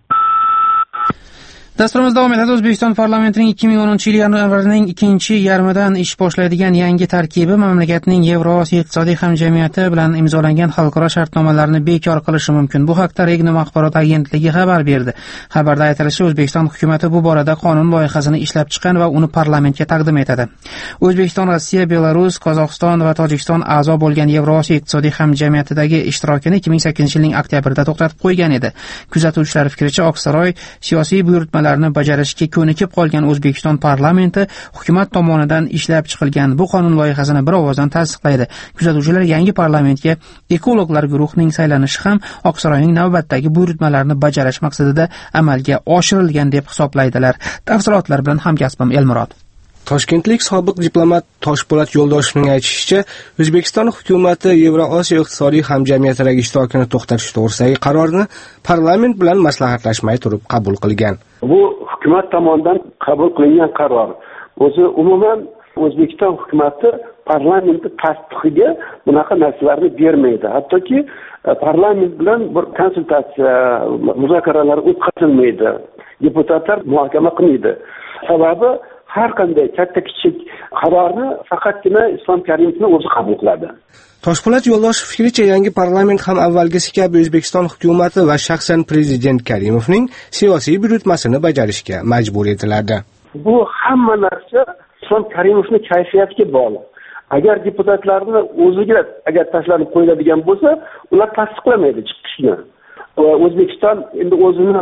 Dasturimiz davom etadi. O'zbekiston parlamentining 2010-yil yanvarning 2-yarmidan ish boshlaydigan yangi tarkibi mamlakatning Yevrosiyo iqtisodiy hamjamiyati bilan imzolangan xalqaro shartnomalarni bekor qilishi mumkin. Bu haqda Regnum axborot agentligi xabar berdi. Xabarda aytilishicha, O'zbekiston hukumatı bu borada qonun loyihasini ishlab chiqqan va uni parlamentga taqdim etadi. O'zbekiston, Rossiya, Belarus, Qozog'iston va Tojikiston a'zo bo'lgan Yevrosiyo iqtisodiy hamjamiyatidagi ishtirokini 2008-yilning oktyabrida to'xtatib qo'ygan edi. Kuzatuvchilar fikricha, Oqsaroy siyosiy buyurtma bajarishga ko'nikib qolgan O'zbekiston parlamenti hukumat tomonidan ishlab chiqilgan bu qonun loyihasini bir ovozdan tasdiqlaydi. Kuzatuvchilar yangi parlamentga ekologlar guruhining saylanishi ham Oqsaroyning navbatdagi buyurtmalarini bajarish maqsadida amalga oshirilgan deb hisoblaydilar. Tafsilotlar bilan hamkasbim Elmurod. Toshkentlik sobiq diplomat Toshpo'lat Yo'ldoshevning aytishicha, O'zbekiston hukumatı Yevrosiyo iqtisodiy hamjamiyatidagi ishtirokini to'xtatish to'g'risidagi qarorni parlament bilan maslahatlashmay turib qabul qilgan. Bu hukumat tomonidan qabul qilingan qaror. O'zi umuman O'zbekiston hukumatı parlamenti tasdiqiga bunaqa narsalarni bermaydi. Hattoki parlament bilan bir konsultatsiya, muzokaralar o'tkazilmaydi. Deputatlar muhokama qilmaydi. Sababi har qanday katta kichik qarorni faqatgina Islom Karimovning o'zi qabul qiladi. Toshpo'lat Yo'ldoshev fikricha, yangi parlament ham avvalgisi kabi O'zbekiston hukumatı va shaxsan prezident Karimovning siyosiy buyurtmasini bajarishga majbur etiladi. Bu hamma narsa Islom Karimovning kayfiyatiga bog'liq. Agar deputatlarni o'ziga agar tashlanib qo'yiladigan bo'lsa, ular tasdiqlamaydi chiqishni. O'zbekiston endi o'zini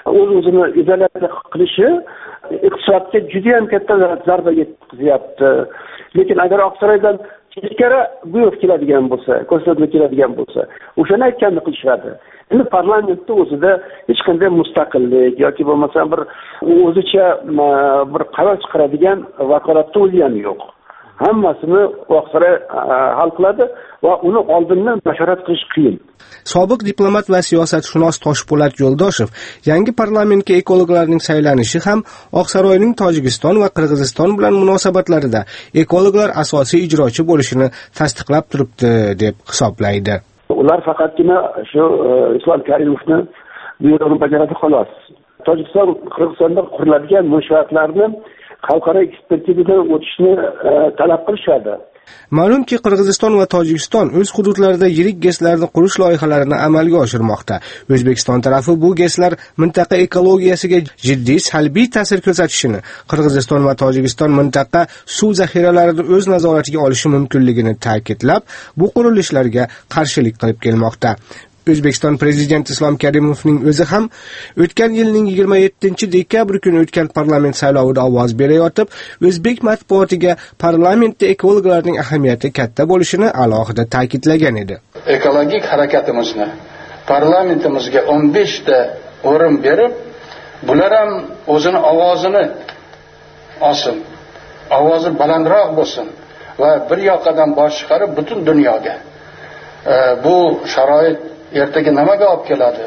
izolyatsiya qilishi iqtisodga juda ham katta zarba yetkazyapti. Lekin agar Oqsaroydan teskari buyruq keladigan bo'lsa, ko'rsatma keladigan bo'lsa, o'shani aytganini qilishadi. Endi parlamentda o'zida hech qanday mustaqillik yoki bo'lmasa bir o'zicha bir qaror chiqaradigan vakolatni o'zi ham yo'q. Hammasini Oqsaroy hal qiladi va uni oldindan bashorat qilish qiyin. Sobiq diplomat va siyosatshunos Toshpo'lat Yo'ldoshev yangi parlamentga ekologlarning saylanishi ham Oqsaroyning Tojikiston va Qirg'iziston bilan munosabatlarida ekologlar asosiy ijrochi bo'lishini tasdiqlab turibdi deb hisoblaydi. Ular faqatgina shu Islom Karimovning buyrug'ini bajaradi xolos. Tojikiston, Qirg'izistonda quriladigan munosabatlarni xalqaro ekspertizadan o'tishni talab qilishadi. Ma'lumki, Qirg'iziston va Tojikiston o'z hududlarida yirik GESlarni qurish loyihalarini amalga oshirmoqda. O'zbekiston tarafi bu GESlar mintaqa ekologiyasiga jiddiy salbiy ta'sir ko'rsatishini, Qirg'iziston va Tojikiston mintaqa suv zaxiralarini o'z nazoratiga olishi mumkinligini ta'kidlab, bu qurilishlarga qarshilik qilib kelmoqda. O'zbekiston prezidenti Islom Karimovning o'zi ham o'tgan yilning 27-dekabr kuni o'tgan parlament saylovida ovoz berayotib, o'zbek matbuotiga parlamentda ekologlarning ahamiyati katta bo'lishini alohida ta'kidlagan edi. Ekologik harakatimizni parlamentimizga 15 ta o'rin berib, bular ham o'zini ovozini olsin, ovozi balandroq bo'lsin va bir yoqadan bosh chiqarib butun dunyoga. Bu sharoit ertaga nimaga olib keladi?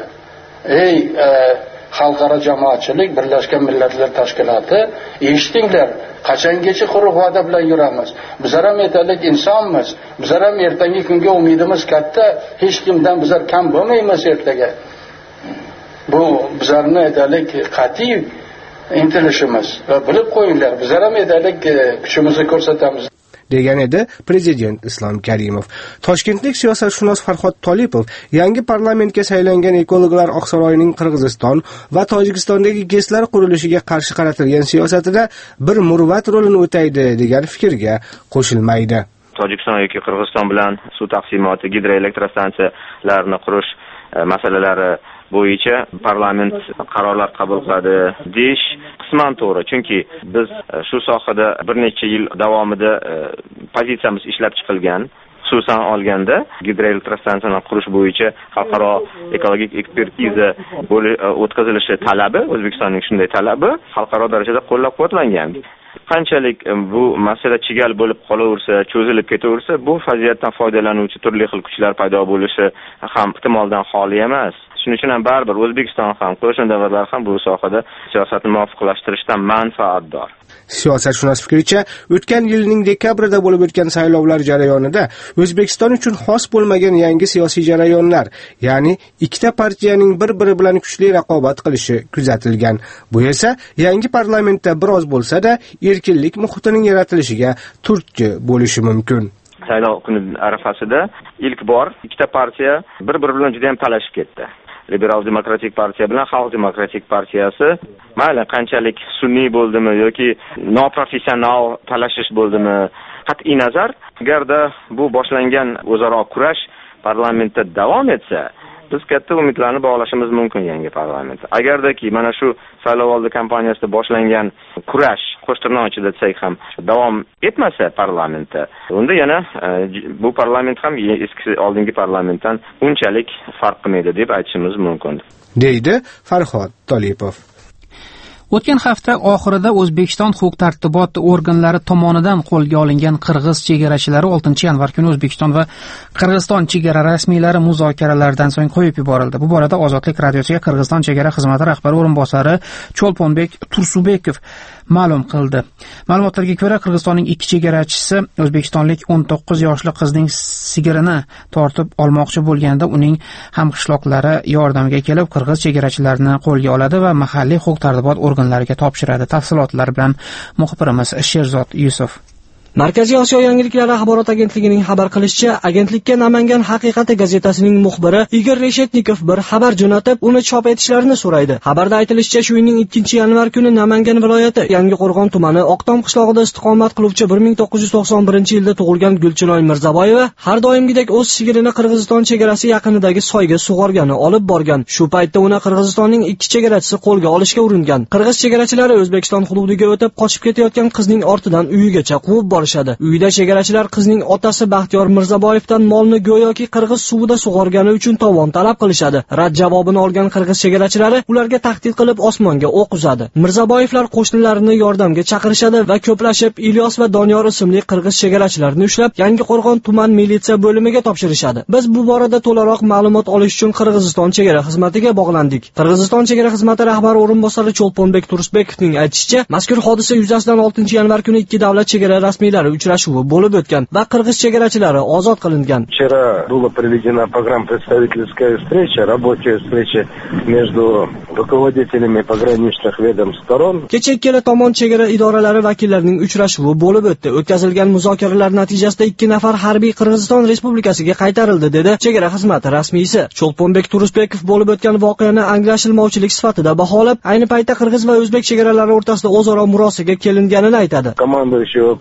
Xalqaro jamoatchilik, Birlashgan Millatlar Tashkiloti, eshitinglar, qachongacha quruq va'da bilan yuramiz? Bizlar ham aytaylik insonmiz. Bizlar ham ertangi kunga umidimiz katta. Hech kimdan bizlar kam bo'lmaymiz ertaga. Bu bizlarning aytaylik qat'iy intilishimiz va bilib qo'yinglar, bizlar ham aytaylik kuchimizni ko'rsatamiz, degan edi prezident Islom Karimov. Toshkentlik siyosatshunos Farhod Tolipov yangi parlamentga saylangan ekologlar Oqsaroyning Qirg'iziston va Tojikistondagi GESlar qurilishiga qarshi qaratilgan siyosatida bir murvat rolini o'taydi degan fikrga qo'shilmaydi. Tojikiston yoki Qirg'iziston bilan suv taqsimoti, gidroelektrostansiyalarini qurish masalalari bo'yicha parlament qarorlar qabul qiladi deyish qisman to'g'ri. Chunki biz shu sohada bir necha yil davomida pozitsiyamiz ishlab chiqilgan. Xususan olganda gidroelektrostansiyani qurish bo'yicha xalqaro ekologik ekspertiza o'tkazilishi talabi, O'zbekistonning shunday talabi xalqaro darajada qo'llab-quvvatlangan. Qanchalik bu masala chigal bo'lib qolaversa, cho'zilib ketaversa, bu vaziyatdan foydalanuvchi turli xil kuchlar paydo bo'lishi ham ehtimoldan xoli emas. Shuning uchun ham baribir O'zbekiston ham, qo'shni davlatlar ham bu sohada siyosatni muvofiqlashtirishdan manfaatdor. Siyosatshunos fikricha, o'tgan yilning dekabrida bo'lib o'tgan saylovlar jarayonida O'zbekiston uchun xos bo'lmagan yangi siyosiy jarayonlar, ya'ni ikkita partiyaning bir-biri bilan kuchli raqobat qilishi kuzatilgan. Bu esa yangi parlamentda biroz bo'lsa-da erkinlik muhitining yaratilishiga turtki bo'lishi mumkin. Saylov kuni arafasida ilk bor ikkita partiya bir-biri bilan juda ham talashib ketdi. Liberal demokratik partiya bilan Xalq demokratik partiyasi mayli qanchalik sun'iy bo'ldimi yoki noprofessional talashish bo'ldimi, qat'iy nazar, agarda bu boshlangan o'zaro kurash parlamentda davom etsa, biz katta umidlarni bog'lashimiz mumkin yangi parlamentda. Agardaki mana shu saylovoldi kampaniyasida boshlangan kurash qo'shtirnoq ichida desak ham davom etmasa parlamentda, unda yana bu parlament ham eski oldingi parlamentdan unchalik farq qilmaydi deb aytishimiz mumkin, deydi Farhod Tolipov. O'tgan hafta oxirida O'zbekiston huquq-tartibot organlari tomonidan qo'lga olingan qirg'iz chegarachilari 6-yanvar kuni O'zbekiston va Qirg'iziston chegara rasmiylari muzokaralardan so'ng qo'yib yuborildi. Bu borada Ozodlik radiosiga Qirg'iziston chegara xizmati rahbari o'rinbosari Cho'lponbek Tursubekov ma'lum qildi. Ma'lumotlarga ko'ra, Qirg'izistonning ikki chegarachisi o'zbekistonlik 19 yoshli qizning sigirini tortib olmoqchi bo'lganda uning hamqishloqlari yordamga kelib, qirg'iz chegarachilarini qo'lga oladi va mahalliy huquq-tartibot organlariga topshiradi. Tafsilotlar bilan muxbirimiz Sherzod Yusuf. Markaziy Osiyo yangiliklari axborot agentligining xabar qilishicha, agentlikka Namangan haqiqati gazetasining muxbiri Igor Reshetnikov bir xabar jo'natib, uni chop etishlarini so'raydi. Xabarda aytilishicha, shu yilning 2-yanvar kuni Namangan viloyati Yangiqo'rg'on tumani Oqtom qishlog'ida istiqomat qiluvchi 1991-yilda tug'ilgan Gulchinoy Mirzaboyeva har doimgidek o'z sigirini Qirg'iziston chegarasi yaqinidagi soyga sug'organi olib borgan. Shu paytda uni Qirg'izistonning ikki chegarachisi qo'lga olishga uringan. Qirg'iz chegarachilari O'zbekiston hududiga o'tib qochib ketayotgan qizning ortidan uyigacha quvib borishadi. Uyda chegarachilar qizning otasi Baxtiyor Mirzaboyevdan molni go'yoki qirg'iz suvida sug'organi uchun tovon talab qilishadi. Rad javobini olgan qirg'iz chegarachilari ularga tahdid qilib osmonga o'q uzadi. Mirzaboyevlar qo'shnilarini yordamga chaqirishadi va ko'plashib Ilyos va Doniyor ismli qirg'iz chegarachilarini ushlab Yangiqo'rg'on tuman militsiya bo'limiga topshirishadi. Biz bu borada to'laroq ma'lumot olish uchun Qirg'iziston chegara xizmatiga bog'landik. Qirg'iziston chegara xizmati rahbari o'rinbosari Cho'lponbek Tursbekovning aytishicha, mazkur hodisa yuzasidan 6-yanvar kuni ikki davlat chegara rasmiylari uchrashuvi bo'lib o'tgan va qirg'iz chegarachilari ozod qilingan. Вчера была проведена погранпредставительская встреча, рабочая встреча между rukovodителями пограничных ведомств сторон. Kecha ikkala tomon chegara idoralari vakillarining uchrashuvi bo'lib o'tdi. O'tkazilgan muzokaralar natijasida 2 nafar harbiy Qirg'iziston Respublikasiga qaytarildi, dedi chegara xizmati rasmiysi. Cho'lponbek Tursbekov bo'lib o'tgan voqeani anglashilmovchilik sifatida baholab, ayni paytda qirg'iz va o'zbek chegaralari o'rtasida o'zaro murosaga kelinganini aytadi. Командующего пограничной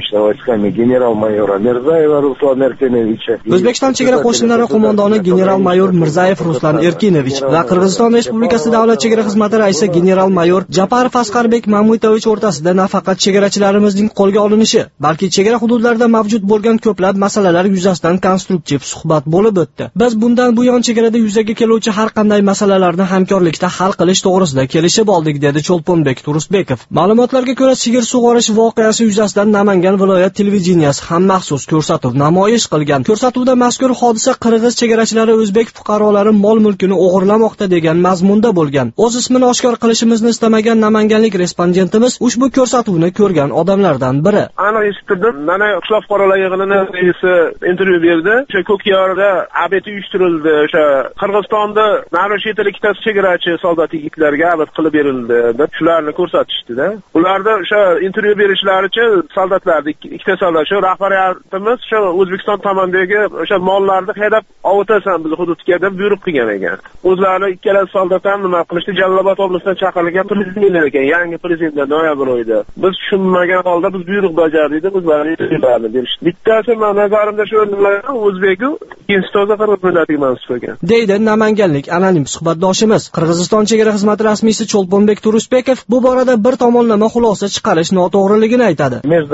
пограничными войсками генерал-майора Мирзаева Руслана Эркиновича. O'zbekiston chegara qo'shinlari qo'mondoni general-mayor Mirzayev Ruslan Erkinovich va Qirg'iziston Respublikasi Davlat chegara xizmati raisi general-mayor Japarov Asqarbek Mamutovich o'rtasida nafaqat chegarachilarimizning qo'lga olinishi, balki chegara hududlarida mavjud bo'lgan ko'plab masalalar yuzasidan konstruktiv suhbat bo'lib o'tdi. Biz bundan buyon chegarada yuzaga keluvchi har qanday masalalarni hamkorlikda hal qilish to'g'risida kelishib oldik, dedi Cholponbek Turusbekov. Ma'lumotlarga ko'ra, sigir sug'orish voqeasi yuzasidan Namangan viloyat televideniyasi ham maxsus ko'rsatuv namoyish qilgan. Ko'rsatuvda mazkur hodisa qirg'iz chegarachilari o'zbek fuqarolari mol-mulkini o'g'irlamoqda degan mazmunda bo'lgan. O'z ismini oshkor qilishimizni istamagan namanganlik respondentimiz ushbu ko'rsatuvni ko'rgan odamlardan biri. Ana eshitdim, mana qishloq fuqarolar yig'inining raisi intervyu berdi. O'sha Ko'kyorda abet uyushtirildi. O'sha Qirg'izistonda mana shu ikkita chegarachi soldat yigitlarga abet qilib berildi deb shularni ko'rsatishdi-da. Ularda o'sha intervyu berishlaricha soldatlarning ikkita soldat shu rahbariyatimiz shu O'zbekiston tomondagi o'sha mollarni haydab ovutasan biz hududga deb buyruq qilgan ekan. O'zlari ikkala soldat ham nima qilishdi? Jalolobod oblasidan chaqirilgan prezidentlar ekan, yangi prezidentlar noyabr oyida. Biz tushunmagan holda biz buyruq bajardik deb o'zlari intervyularni berishdi. Bittasi men nazarimda shu o'zbek-u, ikkinchisi toza qirg'iz millatiga mansub ekan. Deydi namanganlik anonim suhbatdoshimiz. Qirg'iziston chegara xizmati rasmiysi Cholponbek Turusbekov bu borada bir tomonlama xulosa chiqarish noto'g'riligini aytadi.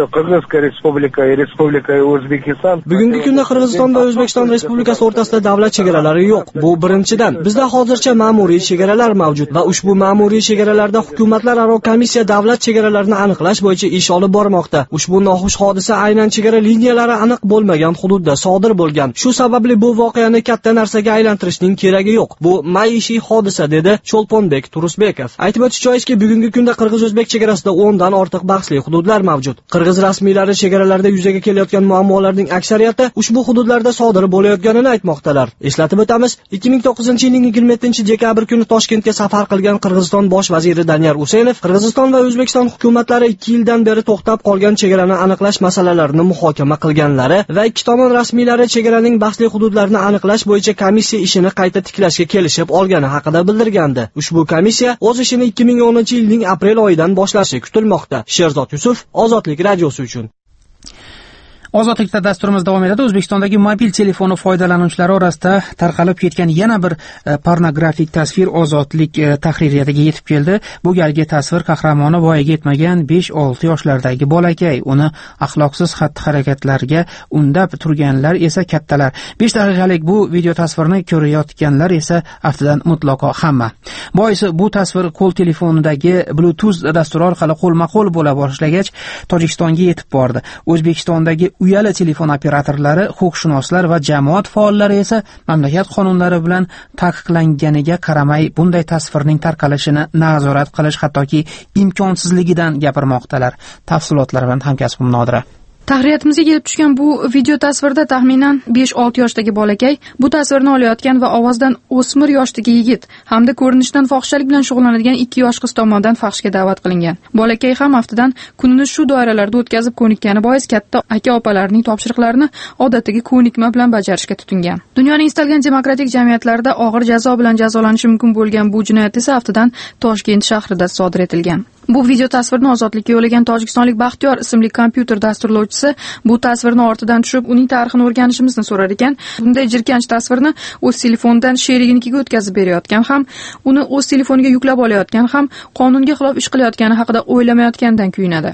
Bugungi kunda Qirg'iziston va O'zbekiston Respublikasi o'rtasida davlat chegaralari yo'q. Bu birinchidan. Bizda hozircha ma'muriy chegaralar mavjud va ushbu ma'muriy chegaralarda hukumatlararo komissiya davlat chegaralarini aniqlash bo'yicha ish olib bormoqda. Ushbu noxush hodisa aynan chegara liniyalari aniq bo'lmagan hududda sodir bo'lgan. Shu sababli bu voqeani katta narsaga aylantirishning keragi yo'q. Bu maishiy hodisa, dedi Cholponbek Turusbekov. Aytib o'tish joizki, bugungi kunda qirg'iz-o'zbek chegarasida 10 dan ortiq bahsli hududlar mavjud. Qirg'iz rasmiylari chegaralarda yuzaga kelayotgan muammolarning aksariyati ushbu hududlarda sodir bo'layotganini aytmoqdalar. Eslatib o'tamiz, 2009-yilning 27-dekabr kuni Toshkentga safar qilgan Qirg'iziston bosh vaziri Danyar Usenov Qirg'iziston va O'zbekiston hukumatlari 2 yildan beri to'xtab qolgan chegarani aniqlash masalalarini muhokama qilganlari va ikki tomon rasmiylari chegaraning bahsli hududlarini aniqlash bo'yicha komissiya ishini qayta tiklashga kelishib olgani haqida bildirgandi. Ushbu komissiya o'z ishini 2010-yilning aprel oyidan boshlashi kutilmoqda. Sherzod Yusuf, Ozodlik radiosi uchun. Ozodlikda dasturimiz davom etadi. O'zbekistondagi mobil telefoni foydalanuvchilari orasida tarqalib ketgan yana bir pornografik tasvir Ozodlik tahririyatiga yetib keldi. Bu galgi tasvir qahramoni voyaga yetmagan 5-6 yoshlardagi bolakay. Uni axloqsiz xatti-harakatlarga undab turganlar esa kattalar. 5 daqiqalik bu video tasvirni ko'rayotganlar esa aftidan mutlaqo hamma. Boisi bu tasvir qo'l telefonidagi Bluetooth dasturi orqali qo'lma-qo'l bo'la boshlagach Tojikistonga yetib bordi. O'zbekistondagi uyali telefon operatorlari, huquqshunoslar va jamoat faollari esa mamlakat qonunlari bilan taqiqlanganiga qaramay bunday tasvirning tarqalishini nazorat qilish hattoki imkonsizligidan gapirmoqdalar. Tafsilotlar bilan hamkasbim Nodira. Tahriyatimizga kelib tushgan bu video tasvirda taxminan 5-6 yoshdagi bolakay, bu tasvirni olayotgan va ovozdan o'smir yoshdagi yigit hamda ko'rinishdan fohishalik bilan shug'ullanadigan 2 yosh qiz tomonidan fahshga da'vat qilingan. Bolakay ham aftidan kunini shu doiralarda o'tkazib ko'nikgani bois katta aka-opalarining topshiriqlarini odatdagi ko'nikma bilan bajarishga tutingan. Dunyoning istalgan demokratik jamiyatlarida og'ir jazo bilan jazolanishi mumkin bo'lgan bu jinoyat esa aftidan Toshkent shahrida sodir etilgan. Bu video tasvirni ozodlikka yo'llagan tojikistonlik Baxtiyor ismli kompyuter dasturlovchisi bu tasvirni ortidan tushib, uning tarixini o'rganishimizni so'rar ekan. Bunday jirkanch tasvirni o'z telefonidan sheriginikiga o'tkazib berayotgan ham, uni o'z telefoniga yuklab olayotgan ham qonunga xilof ish qilayotgani haqida o'ylamayotgandan kuyunadi.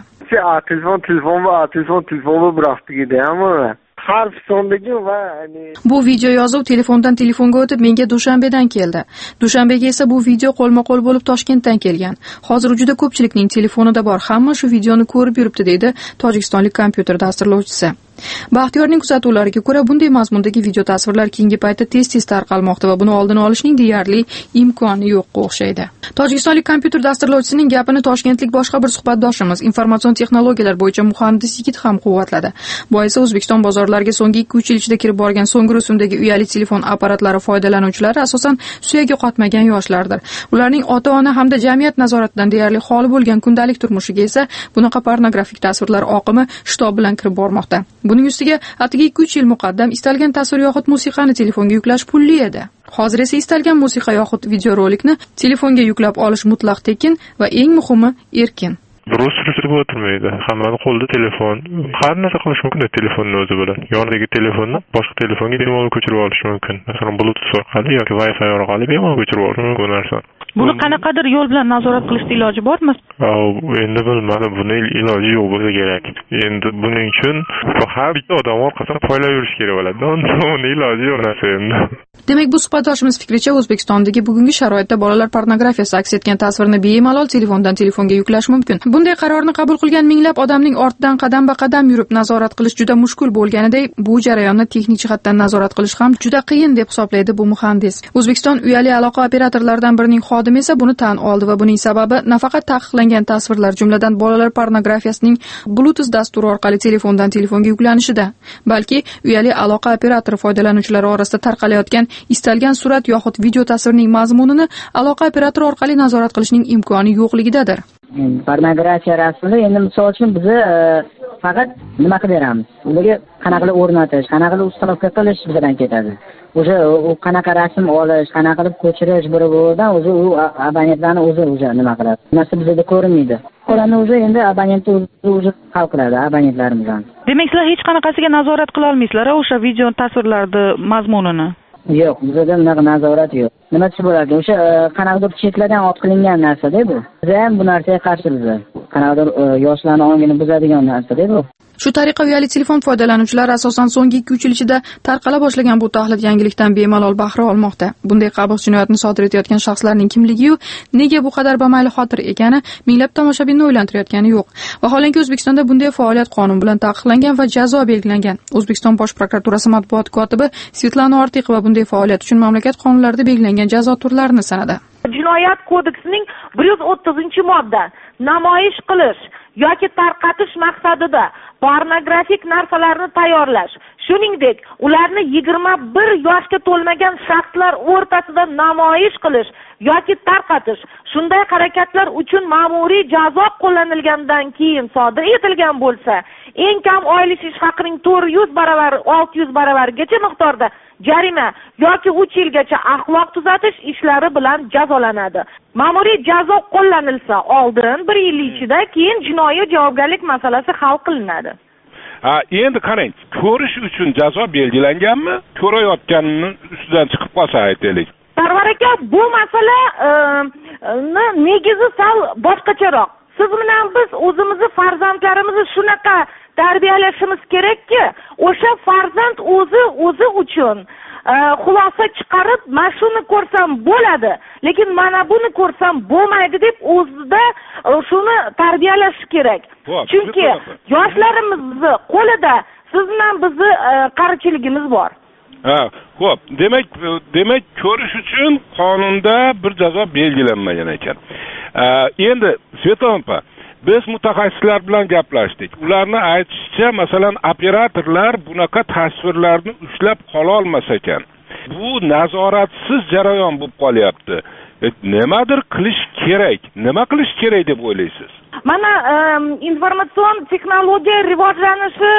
Telefon bıraktı ama harf sondagi va bu video yozuv telefondan telefonga o'tib menga Dushanbedan keldi. Dushanbega esa bu video qo'lma-qo'l bo'lib Toshkentdan kelgan. Hozir juda ko'pchilikning telefonida bor, hamma shu videoni ko'rib yuribdi, deydi tojikistonlik kompyuter dasturlovchisi. Baxtiyorning kuzatuvlariga ko'ra, bunday mazmundagi video tasvirlar keyingi paytda tez-tez tarqalmoqda va buni oldini olishning deyarli imkoni yo'qqa o'xshaydi. Tojikistonlik kompyuter dasturlovchisining gapini toshkentlik boshqa bir suhbatdoshimiz, informatsion texnologiyalar bo'yicha muhandis yigit ham quvvatladi. Boisi O'zbekiston bozorlariga so'nggi 2-3 yil ichida kirib borgan so'nggi rusumdagi uyali telefon apparatlari foydalanuvchilari asosan suyagi qotmagan yoshlardir. Ularning ota-ona hamda jamiyat nazoratidan deyarli xoli bo'lgan kundalik turmushiga esa bunaqa pornografik tasvirlar oqimi shitob bilan kirib bormoqda. Buning ustiga atigi 2-3 yil muqaddam istalgan tasvir yoxud musiqani telefonga yuklash pulli edi. Hozir esa istalgan musiqa yoxud videorolikni telefonga yuklab olish mutlaq tekin va eng muhimi erkin. Biroz surishtirib o'tirmaydi. Hammani qo'lida telefon. Har narsa qilish mumkin telefonning o'zi bilan. Yonidagi telefonni boshqa telefonga bemalol ko'chirib olish mumkin. Masalan, Bluetooth orqali yoki Wi-Fi orqali bemalol ko'chirib olish mumkin bu narsa. Buni qanaqadir yo'l bilan nazorat qilishning iloji bormi? Endi bilmadim, buni iloji yo'q bo'lsa kerak. Endi buning uchun har bitta odam orqasidan foylab yurish kerak bo'ladi. Uni iloji yo'q narsa endi. Demak, bu suhbatdoshimiz fikricha O'zbekistondagi bugungi sharoitda bolalar pornografiyasi aks etgan tasvirni bemalol telefondan telefonga yuklash mumkin. Bunday qarorni qabul qilgan minglab odamning ortidan qadam-ba-qadam yurib nazorat qilish juda mushkul bo'lganiday, bu jarayonni texnik jihatdan nazorat qilish ham juda qiyin deb hisoblaydi bu muhandis. O'zbekiston uyali aloqa operatorlaridan birining xodimi esa buni tan oldi va buning sababi nafaqat taqiqlangan tasvirlar, jumladan bolalar pornografiyasining Bluetooth dasturi orqali telefondan telefonga yuklanishida, balki uyali aloqa operatori foydalanuvchilari orasida tarqalayotgan istalgan surat yoxud video tasvirning mazmunini aloqa operatori orqali nazorat qilishning imkoni yo'qligidadir. Pornografiya rasmini endi misol uchun biz faqat nima qilib beramiz? Ularga qanaqa qilib o'rnatish, qanaqa qilib ustanovka qilish bizdan ketadi. O'sha u qanaqa rasm olish, qanaqa qilib ko'chirish bir-biridan o'zi u abonentlarni o'zi nima qiladi. Narsa bizda ko'rinmaydi. Qo'lani o'zi endi abonent o'zi hal qiladi abonentlarimizdan. Demak, sizlar hech qanaqasiga nazorat qila olmaysizlar o'sha video tasvirlarni mazmunini. Yo'q, bizda bunaqa nazorat yo'q. Nima desa bo'ladi? O'sha qanaqadir chetlardan ot qilingan narsa-da bu. Biz ham bu narsaga qarshimiz. Qanaqadir yoshlarning ongini buzadigan narsa-da bu. Shu tariqa uyali telefon foydalanuvchilari asosan so'nggi 2-3 yil ichida tarqala boshlagan bu taxlit yangilikdan bemalol bahra olmoqda. Bunday qabih jinoyatni sodir etayotgan shaxslarning kimligi-yu, nega bu qadar bamayli xotir ekani minglab tomoshabinni o'ylantirayotgani yo'q. Vaholanki O'zbekistonda bunday faoliyat qonun bilan taqiqlangan va jazo belgilangan. O'zbekiston Bosh prokuraturasi matbuot kotibi Svetlana Ortiqova bunday faoliyat uchun mamlakat qonunlarida belgilangan jazo turlarini sanadi. Jinoyat kodeksining 130-modda namoyish qilish yoki tarqatish maqsadida pornografik narsalarni tayyorlash, shuningdek, ularni 21 yoshga to'lmagan shaxslar o'rtasida namoyish qilish yoki tarqatish, shunday harakatlar uchun ma'muriy jazo qo'llanilgandan keyin sodir etilgan bo'lsa, eng kam oylik ish haqining 400 baravar, 600 baravargacha miqdorda jarima yoki 3 yilgacha axloq tuzatish ishlari bilan jazolanadi. Ma'muriy jazo qo'llanilsa, oldin 1 yil ichida, keyin jinoiy javobgarlik masalasi hal qilinadi. Endi qarang, ko'rish uchun jazo belgilanganmi? Ko'rayotganini ustidan chiqib qolsa aytaylik. Sarvar aka, bu masala negizi sal boshqacharoq. Siz bilan biz o'zimizni farzandlarimizni shunaqa tarbiyalashimiz kerakki, o'sha farzand o'zi uchun xulosa chiqarib, mana shuni ko'rsam bo'ladi, lekin mana buni ko'rsam bo'lmaydi deb o'zida shuni tarbiyalash kerak. Chunki yoshlarimizni qo'lida siz bilan bizni qarichiligimiz bor. Xo'p, demak ko'rish uchun qonunda bir jazo belgilanmagan ekan. Endi Svetlana, biz mutaxassislar bilan gaplashdik. Ularni aytishicha, masalan, operatorlar bunaqa tasvirlarni ushlab qola olmas ekan. Bu nazoratsiz jarayon bo'lib qolyapti. Nimadir qilish kerak. Nima qilish kerak deb o'ylaysiz? Mana informatsion texnologiya rivojlanishi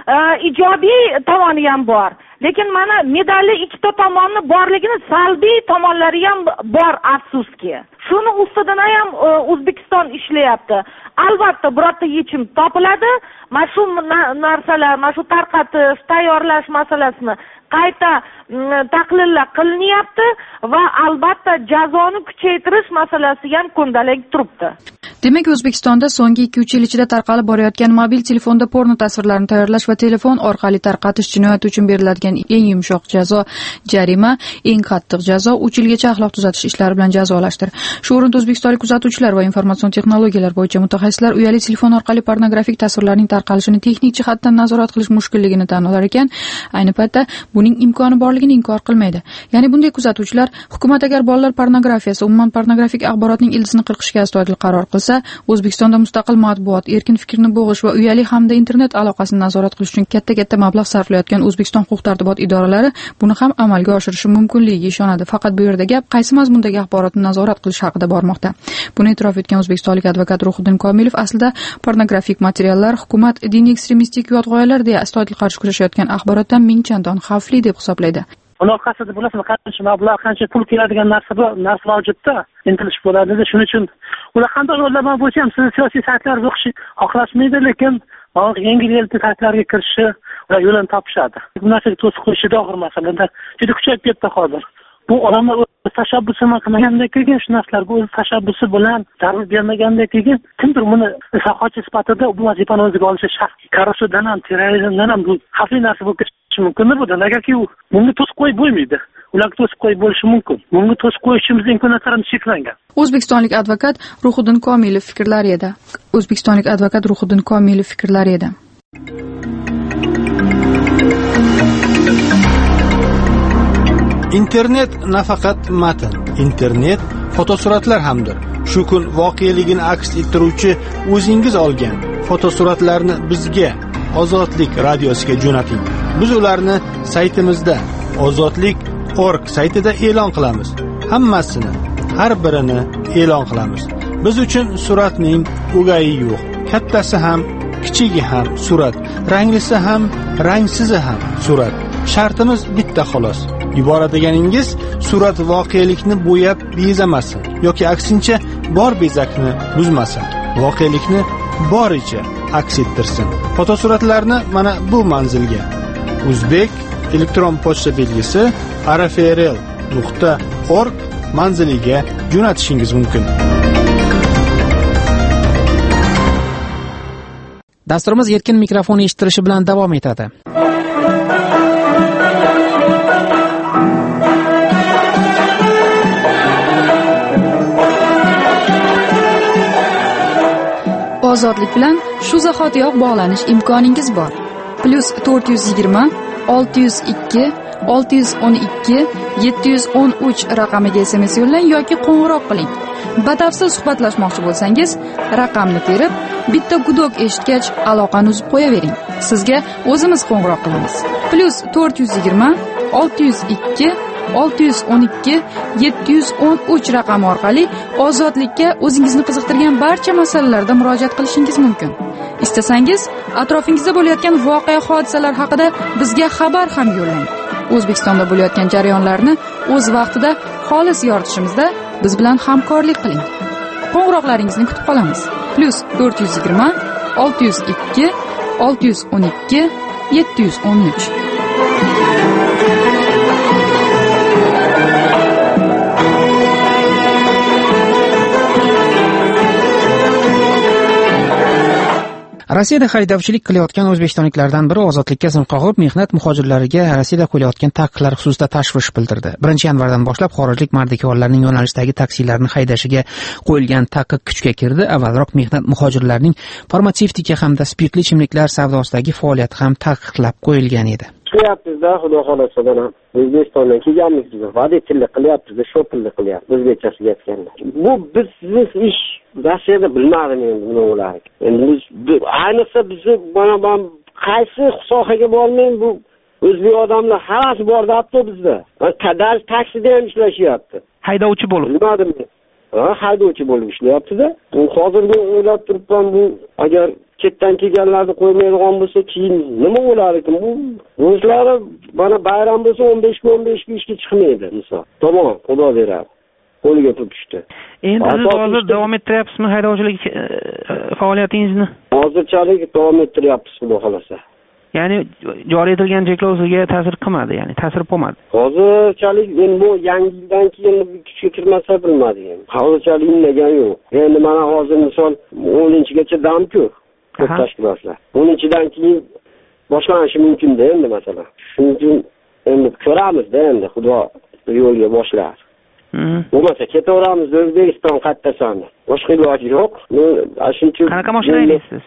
ijobiy tomoni ham bor. Lekin mana medalli ikkita tomoni borligini salbiy tomonlari ham bor, afsuski. Shuni ustidan ham O'zbekiston ishlayapti. Albatta, birorta yechim topiladi. Mana shu narsalar, mana shu tarqatish, tayyorlash masalasini qayta tahlillar qilinyapti va albatta jazoni kuchaytirish masalasi ham ko'ndalik turibdi. Demak, O'zbekistonda so'nggi 2-3 yil ichida tarqalib borayotgan mobil telefonda porno tasvirlarini tayyorlash va telefon orqali tarqatish jinoyati uchun beriladigan eng yumshoq jazo jarima, eng qattiq jazo 3 yilgacha axloq tuzatish ishlari bilan jazolashdir. Shu o'rinda o'zbekistonlik kuzatuvchilar va informatsion texnologiyalar bo'yicha mutaxassislar uyali telefon orqali pornografik tasvirlarning tarqalishini texnik jihatdan nazorat qilish mushkulligini tan olar ekan, ayni paytda buning imkoni borligini inkor qilmaydi. Ya'ni bunday kuzatuvchilar hukumat agar bolalar pornografiyasi, umuman pornografik axborotning ildizini qirqishga astoydil qaror qilsa, O'zbekistonda mustaqil matbuot, erkin fikrni bo'g'ish va uyali hamda internet aloqasini nazorat qilish uchun katta mablag' sarflayotgan O'zbekiston huquq-tartibot idoralari buni ham amalga oshirishi mumkinligiga ishonadi. Faqat bu yerda gap qaysi mazmundagi axborotni nazorat qilish haqida bormoqda. Buni e'tirof etgan o'zbekistonlik advokat Ruhiddin Komilov aslida pornografik materiallar hukumat diniy ekstremistik yot g'oyalar deya astoydil qarshi kurashayotgan axborotdan ming chandon xavfli deb hisoblaydi. Uni orqasida bilasizmi qancha mablag', qancha pul keladigan narsa mavjudda, intilish bo'ladi. Shuning uchun ular qanday yo'llanma bo'lsa ham sizni siyosiy saytlarni o'qishni xohlashmaydi, lekin yengil-yelpi saytlarga kirishi va yo'lini topishadi. Bu narsaga to'siq qo'yishi og'ir masalada juda kuchayib ketdi hozir. Bu odamlar o'z tashabbusini qilmagandek keyin, shu narsalarga o'z tashabbusi bilan zarur bermagandek keyin, kimdir buni soqolchi sifatida bu vazifani o'ziga olishi shart. Korrupsiyadan ham, terrorizmdan ham bu xavfli narsa bo'lib ketishi mumkin bu. Negaki bunga to'siq qo'yib bo'lmaydi. Ularga to'siq qo'yib bo'lishi mumkin. Bunga to'siq qo'yishimiz imkoniyatlarimiz cheklangan. O'zbekistonlik advokat Ruhiddin Komilov fikrlari edi. Internet nafaqat matn, internet fotosuratlar hamdir. Shu kun voqeligini aks ettiruvchi o'zingiz olgan fotosuratlarni bizga Ozodlik radiosiga jo'nating. Biz ularni saytimizda ozodlik.org saytida e'lon qilamiz. Hammasini, har birini e'lon qilamiz. Biz uchun suratning o'gayi yo'q. Kattasi ham, kichigi ham surat, ranglisi ham, rangsizi ham surat. Shartimiz bitta xolos. Yuboradiganingiz surat voqelikni bo'yab bezamasin yoki aksincha bor bezakni buzmasin. Voqelikni boricha aks ettirsin. Fotosuratlarni mana bu manzilga O'zbek elektron pochta belgisi arafrl.org manziliga jo'natishingiz mumkin. Dasturimiz erkin mikrofon eshittirishi bilan davom etadi. Ozodlik bilan shu zahotiyoq bog'lanish imkoningiz bor. +420 602 612 713 raqamiga SMS yo'llang yoki qo'ng'iroq qiling. Batafsil suhbatlashmoqchi bo'lsangiz, raqamni terib, bitta gudok eshitgach aloqani uzib qo'yavering. Sizga o'zimiz qo'ng'iroq qilamiz. +420 602 612 713 raqami orqali Ozodlikka o'zingizni qiziqtirgan barcha masalalarda murojaat qilishingiz mumkin. Istasangiz, atrofingizda bo'layotgan voqea hodisalar haqida bizga xabar ham yo'llang. O'zbekistonda bo'layotgan jarayonlarni o'z vaqtida xolis yoritishimizda biz bilan hamkorlik qiling. Qo'ng'iroqlaringizni kutib qolamiz. +420 602 612 713. Rossiyada haydovchilik qilayotgan o'zbekistonliklardan biri Ozodlikka sim qoqib, mehnat muhojirlariga Rossiyada qo'yilayotgan taqiqlar xususida tashvish bildirdi. 1-yanvardan boshlab xorijlik mardikorlarning yo'nalishdagi taksilarni haydashiga qo'yilgan taqiq kuchga kirdi. Avvalroq mehnat muhojirlarining farmatsevtika hamda spirtli ichimliklar savdosidagi faoliyati ham taqiqlab qo'yilgan edi. Qilyapmiz-da, xudo xolasa mana O'zbekistondan kelganmiz, voditellik qilyapmiz, shopirlik qilyapmiz, o'zbekchasiga aytganda. Bu bizning ish Rossiyada bilmadim endi nima bo'ladi. Endi biz ayniqsa bizni mana qaysi sohaga bormang, bu o'zbek odamlar hammasi bor debdi bizda. Qadar taksida ham ishlashyapti. Haydovchi bo'lib. Bilmadim. Haydovchi bo'lib ishlayapti-da. Hozirgi o'ylab turibman, bu agar chetdan kelganlarni qo'ymaydigan bo'lsa, keyin nima bo'lar ekan? Bu o'zlari mana bayram bo'lsa 15 kun ishga chiqmaydi misol. Tamom, xudo beradi. Qo'liga pul tushdi. Endi siz hozir davom ettiryapsizmi haydovchilik faoliyatingizni? Hozirchalik davom ettiryapmiz, xudo xolasa. Ya'ni joriy etilgan cheklov sizga ta'sir qilmadi, ya'ni ta'sir bo'lmadi. Hozirchalik endi bu yangi yildan keyin kuchga kirmasa bilmadim. Hozirchalik indagan yo'q. Endi mana hozir misol 10-gacha dam-ku. Ko'p tashkilotlar. 10-dan keyin boshlanishi mumkin-da endi masalan. Shuning uchun endi ko'ramiz-da endi xudo yo'lga boshlar. Bo'lmasa ketaveramiz O'zbekiston qattasani. Boshqa iloji yo'q. Men shuncha qanaqa mashina haydaysiz?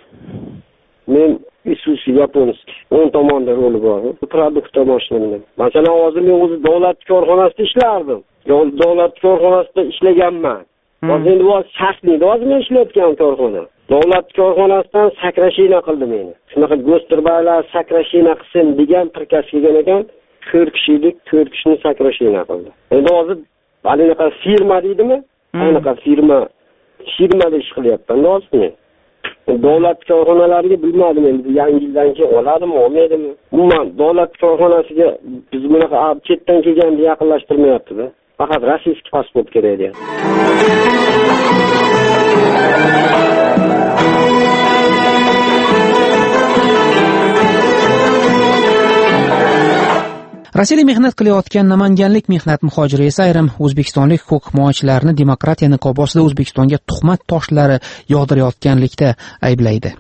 Men Isuzu Yaponskiy. 10 tomonda roli bor. Produktda mashinamdan. Masalan, hozir men o'zi davlat korxonasida ishlardim. Davlat korxonasida ishlaganman. Hozir endi bu shaxsiy hozir men ishlayotgan korxona. Davlat korxonasidan sakrashina qildi meni. Shunaqa go'stirbaylar sakrashina qilsin degan prikaz kelgan ekan. 4 kishilik 4 kishini sakrashina qildi. Endi hozir anaqa firma deydimi? Anaqa firmada ish qilyapman hozir men. davlat korxonalariga bilmadim endi yangi yildan keyin oladimi olmaydimi. Umuman davlat korxonasiga biz bunaqa chetdan kelganda yaqinlashtirmayapti-da. Faqat rossiyskiy pasport kerak edi. Rossiyada mehnat qilayotgan namanganlik mehnat muhojiri esa ayrim o'zbekistonlik huquq himoyachilarini demokratiya niqobi ostida O'zbekistonga tuhmat toshlari yog'dirayotganlikda ayblaydi.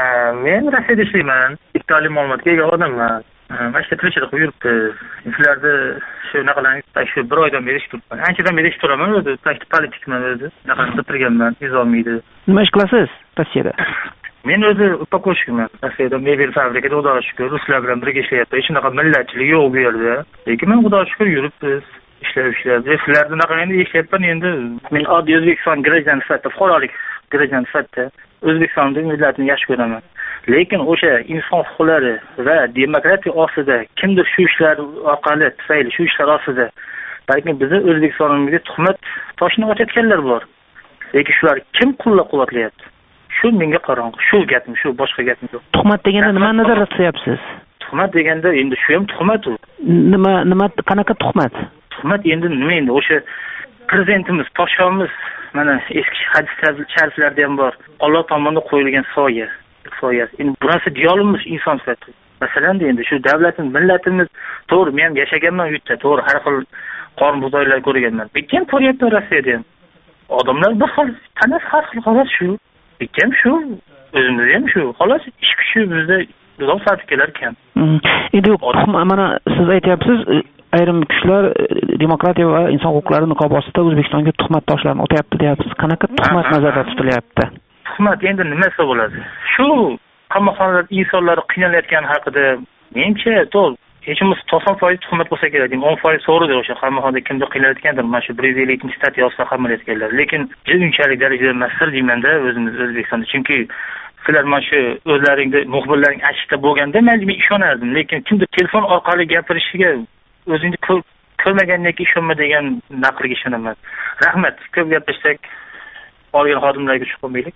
Men Rossiyada ishlayman. Iqtidorli ma'lumotga ega odamman. Mana shu tirishchilik qilib yuribdi. Sizlarda shunaqa shu bir oydan beri ish turibman. Anchadan beri ish turaman o'zi. Politikman o'zi. Naqad bitirganman, izolmaydi. Nima ish qilasiz Rossiyada? Men o'zi upakovщикman. Rossiyada mebel fabrikasida Xudoga shukr, ruslar bilan birga ishlayapman. Hech qanaqa millatchilik yo'q bu yerda. Lekin men Xudoga shukr yuribmiz. Ishlab. Sizlarda naqad endi ishlayapman endi. Men oddiy O'zbekiston grajdan sifatida, fuqarolik grajdan sifatida O'zbekistonning millatini yaxshi ko'raman. Lekin o'sha inson huquqlari va demokratiya ostida kimdir shu ishlar orqali tufayli shu ishlar ostida balki bizni O'zbekistonimizga tuhmat toshini otayotganlar bor. Lekin shular kim qo'llab-quvvatlayapti? Shu menga qorong'u. Shu gapim, shu boshqa gapim yo'q. Tuhmat deganda nima nazarda tutyapsiz? Tuhmat deganda endi shu ham tuhmat u. Nima qanaqa tuhmat? Tuhmat endi nima endi o'sha prezidentimiz, podshomiz mana eski hadis shariflarda ham bor. Alloh tomonidan qo'yilgan soya. Endi bu narsa diyolimiz inson sifatida. Masalan endi shu davlatimiz, millatimiz to'g'ri men ham yashaganman u yerda, to'g'ri har xil qorin bug'doylar ko'rganman. Bitta ham ko'ryapman Rossiyada ham. Odamlar bir xil, tanasi har xil xolos shu. Bitta ham shu, o'zimizda ham shu. Xolos ish kuchi bizda uzoq sarfikalar kam. Endi mana siz aytyapsiz, ayrim kuchlar demokratiya va inson huquqlari niqobi ostida O'zbekistonga tuhmat toshlarini otayapti deyapsiz. Qanaqa tuhmat nazarda tutilyapti? Tuhmat endi nimasi bo'ladi? Shu qamoqxonalar insonlar qiynalayotgani haqida menimcha to'g'ri hechimiz 90% tuhmat bo'lsa kerak. 10% so'rida o'sha qamoqxonada kimdir qiynalayotgandir. Mana shu 152 statiya ostida qamalayotganlar. Lekin unchalik darajada mas'ul deyman-da o'zimiz O'zbekistonda. Chunki sizlar mana shu o'zlaringda muxbirlaring achishda bo'lganda men ishonardim. Lekin kimdir telefon orqali gapirishiga o'zingni ko'rmagandan keyin ishonma degan naqlga ishonaman. Rahmat. Ko'p gapirsak olgan xodimlarga tushib qolmaylik.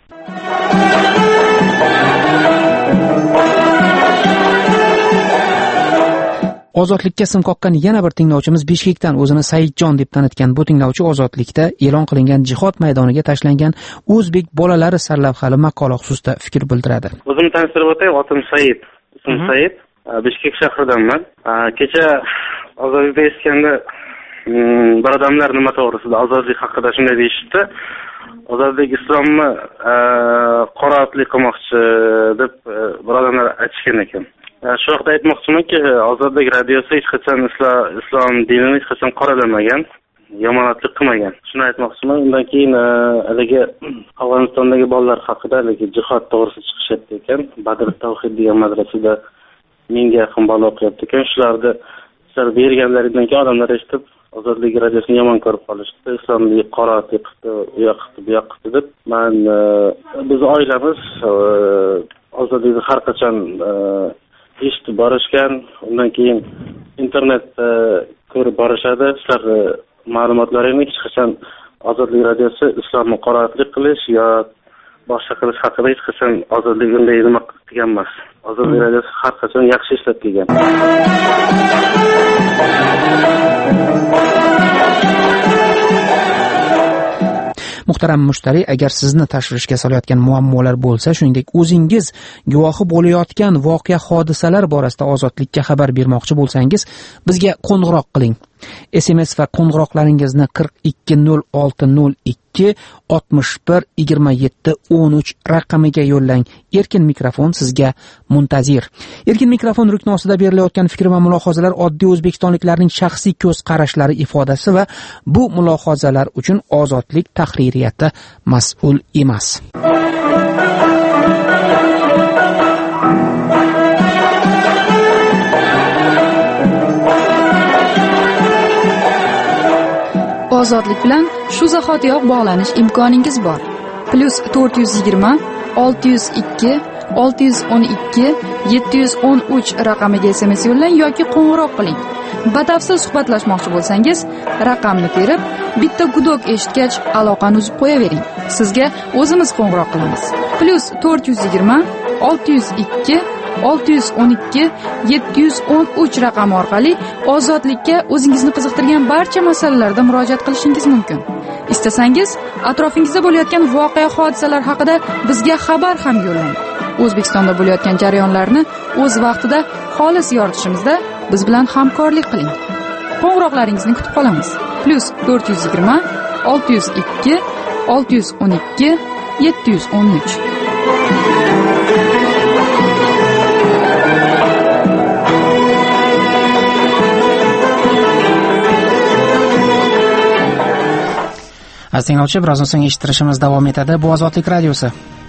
Ozodlikka sim qoqqan yana bir tinglovchimiz Bishkekdan o'zini Saidjon deb tanitgan bu tinglovchi ozodlikda e'lon qilingan jihod maydoniga tashlangan o'zbek bolalari sarlavhali maqola xususida fikr bildiradi. O'zimni tanishtirib o'tay, otim Said. Ismim Said. Bishkek shahridanman. Kecha ozodlikda eshitganda bir odamlar nima to'g'risida ozodlik haqida shunday deyishdi. Ozodlik islomni qora otlik qilmoqchi deb bir odamlar aytishgan ekan. Shu vaqtda aytmoqchimanki, Ozodlik radiosi hech qachon islom dinini hech qachon qoralamagan, yomonotlik qilmagan. Shuni aytmoqchiman. Undan keyin haligi Afg'onistondagi bolalar haqida haligi jihod to'g'risida chiqishyapti ekan. Badr Tavhid degan madrasada 1000 ga yaqin bola o'qiyapti ekan. Shularni berganlaridan keyin odamlar eshitib Ozodlik radiosini yomon ko'rib qolishdi. Islomni qora qildi, u yoqdi deb. Biz oilamiz Ozodlikni har qachon eshitib borishgan, undan keyin internetda ko'rib borishadi. Sizlar ma'lumotlaringiz hech qachon Ozodlik radiosi islomni qoratlik qilish yo boshqa qilish haqida hech qachon Ozodlik unday nima qilgan emas. Ozodlik radiosi har qachon yaxshi ishlab kelgan. Muhtaram mushtariy, agar sizni tashvishga solayotgan muammolar bo'lsa, shuningdek o'zingiz guvohi bo'layotgan voqea hodisalar borasida ozodlikka xabar bermoqchi bo'lsangiz, bizga qo'ng'iroq qiling. SMS va qo'ng'iroqlaringizni 420602 61 27 13 raqamiga yo'llang. Erkin mikrofon sizga muntazir. Erkin mikrofon rukni ostida berilayotgan fikr va mulohazalar oddiy o'zbekistonliklarning shaxsiy ko'z qarashlari ifodasi va bu mulohazalar uchun ozodlik tahririyati mas'ul emas. Ozodlik bilan shu zahotiyoq bog'lanish imkoningiz bor. +420 602 612 713 raqamiga SMS yo'llang yoki qo'ng'iroq qiling. Batafsil suhbatlashmoqchi bo'lsangiz, raqamni terib, bitta gudok eshitgach aloqani uzib qo'yavering. Sizga o'zimiz qo'ng'iroq qilamiz. +420 602 612 713 raqami orqali ozodlikka o'zingizni qiziqtirgan barcha masalalarda murojaat qilishingiz mumkin. Istasangiz, atrofingizda bo'layotgan voqea hodisalar haqida bizga xabar ham yo'llang. O'zbekistonda bo'layotgan jarayonlarni o'z vaqtida xolis yoritishimizda biz bilan hamkorlik qiling. Qo'ng'iroqlaringizni kutib qolamiz. +420 602 612 713. Aziz tinglovchi, birozdan so'ng eshittirishimiz davom etadi. Bu Ozodlik radiosi.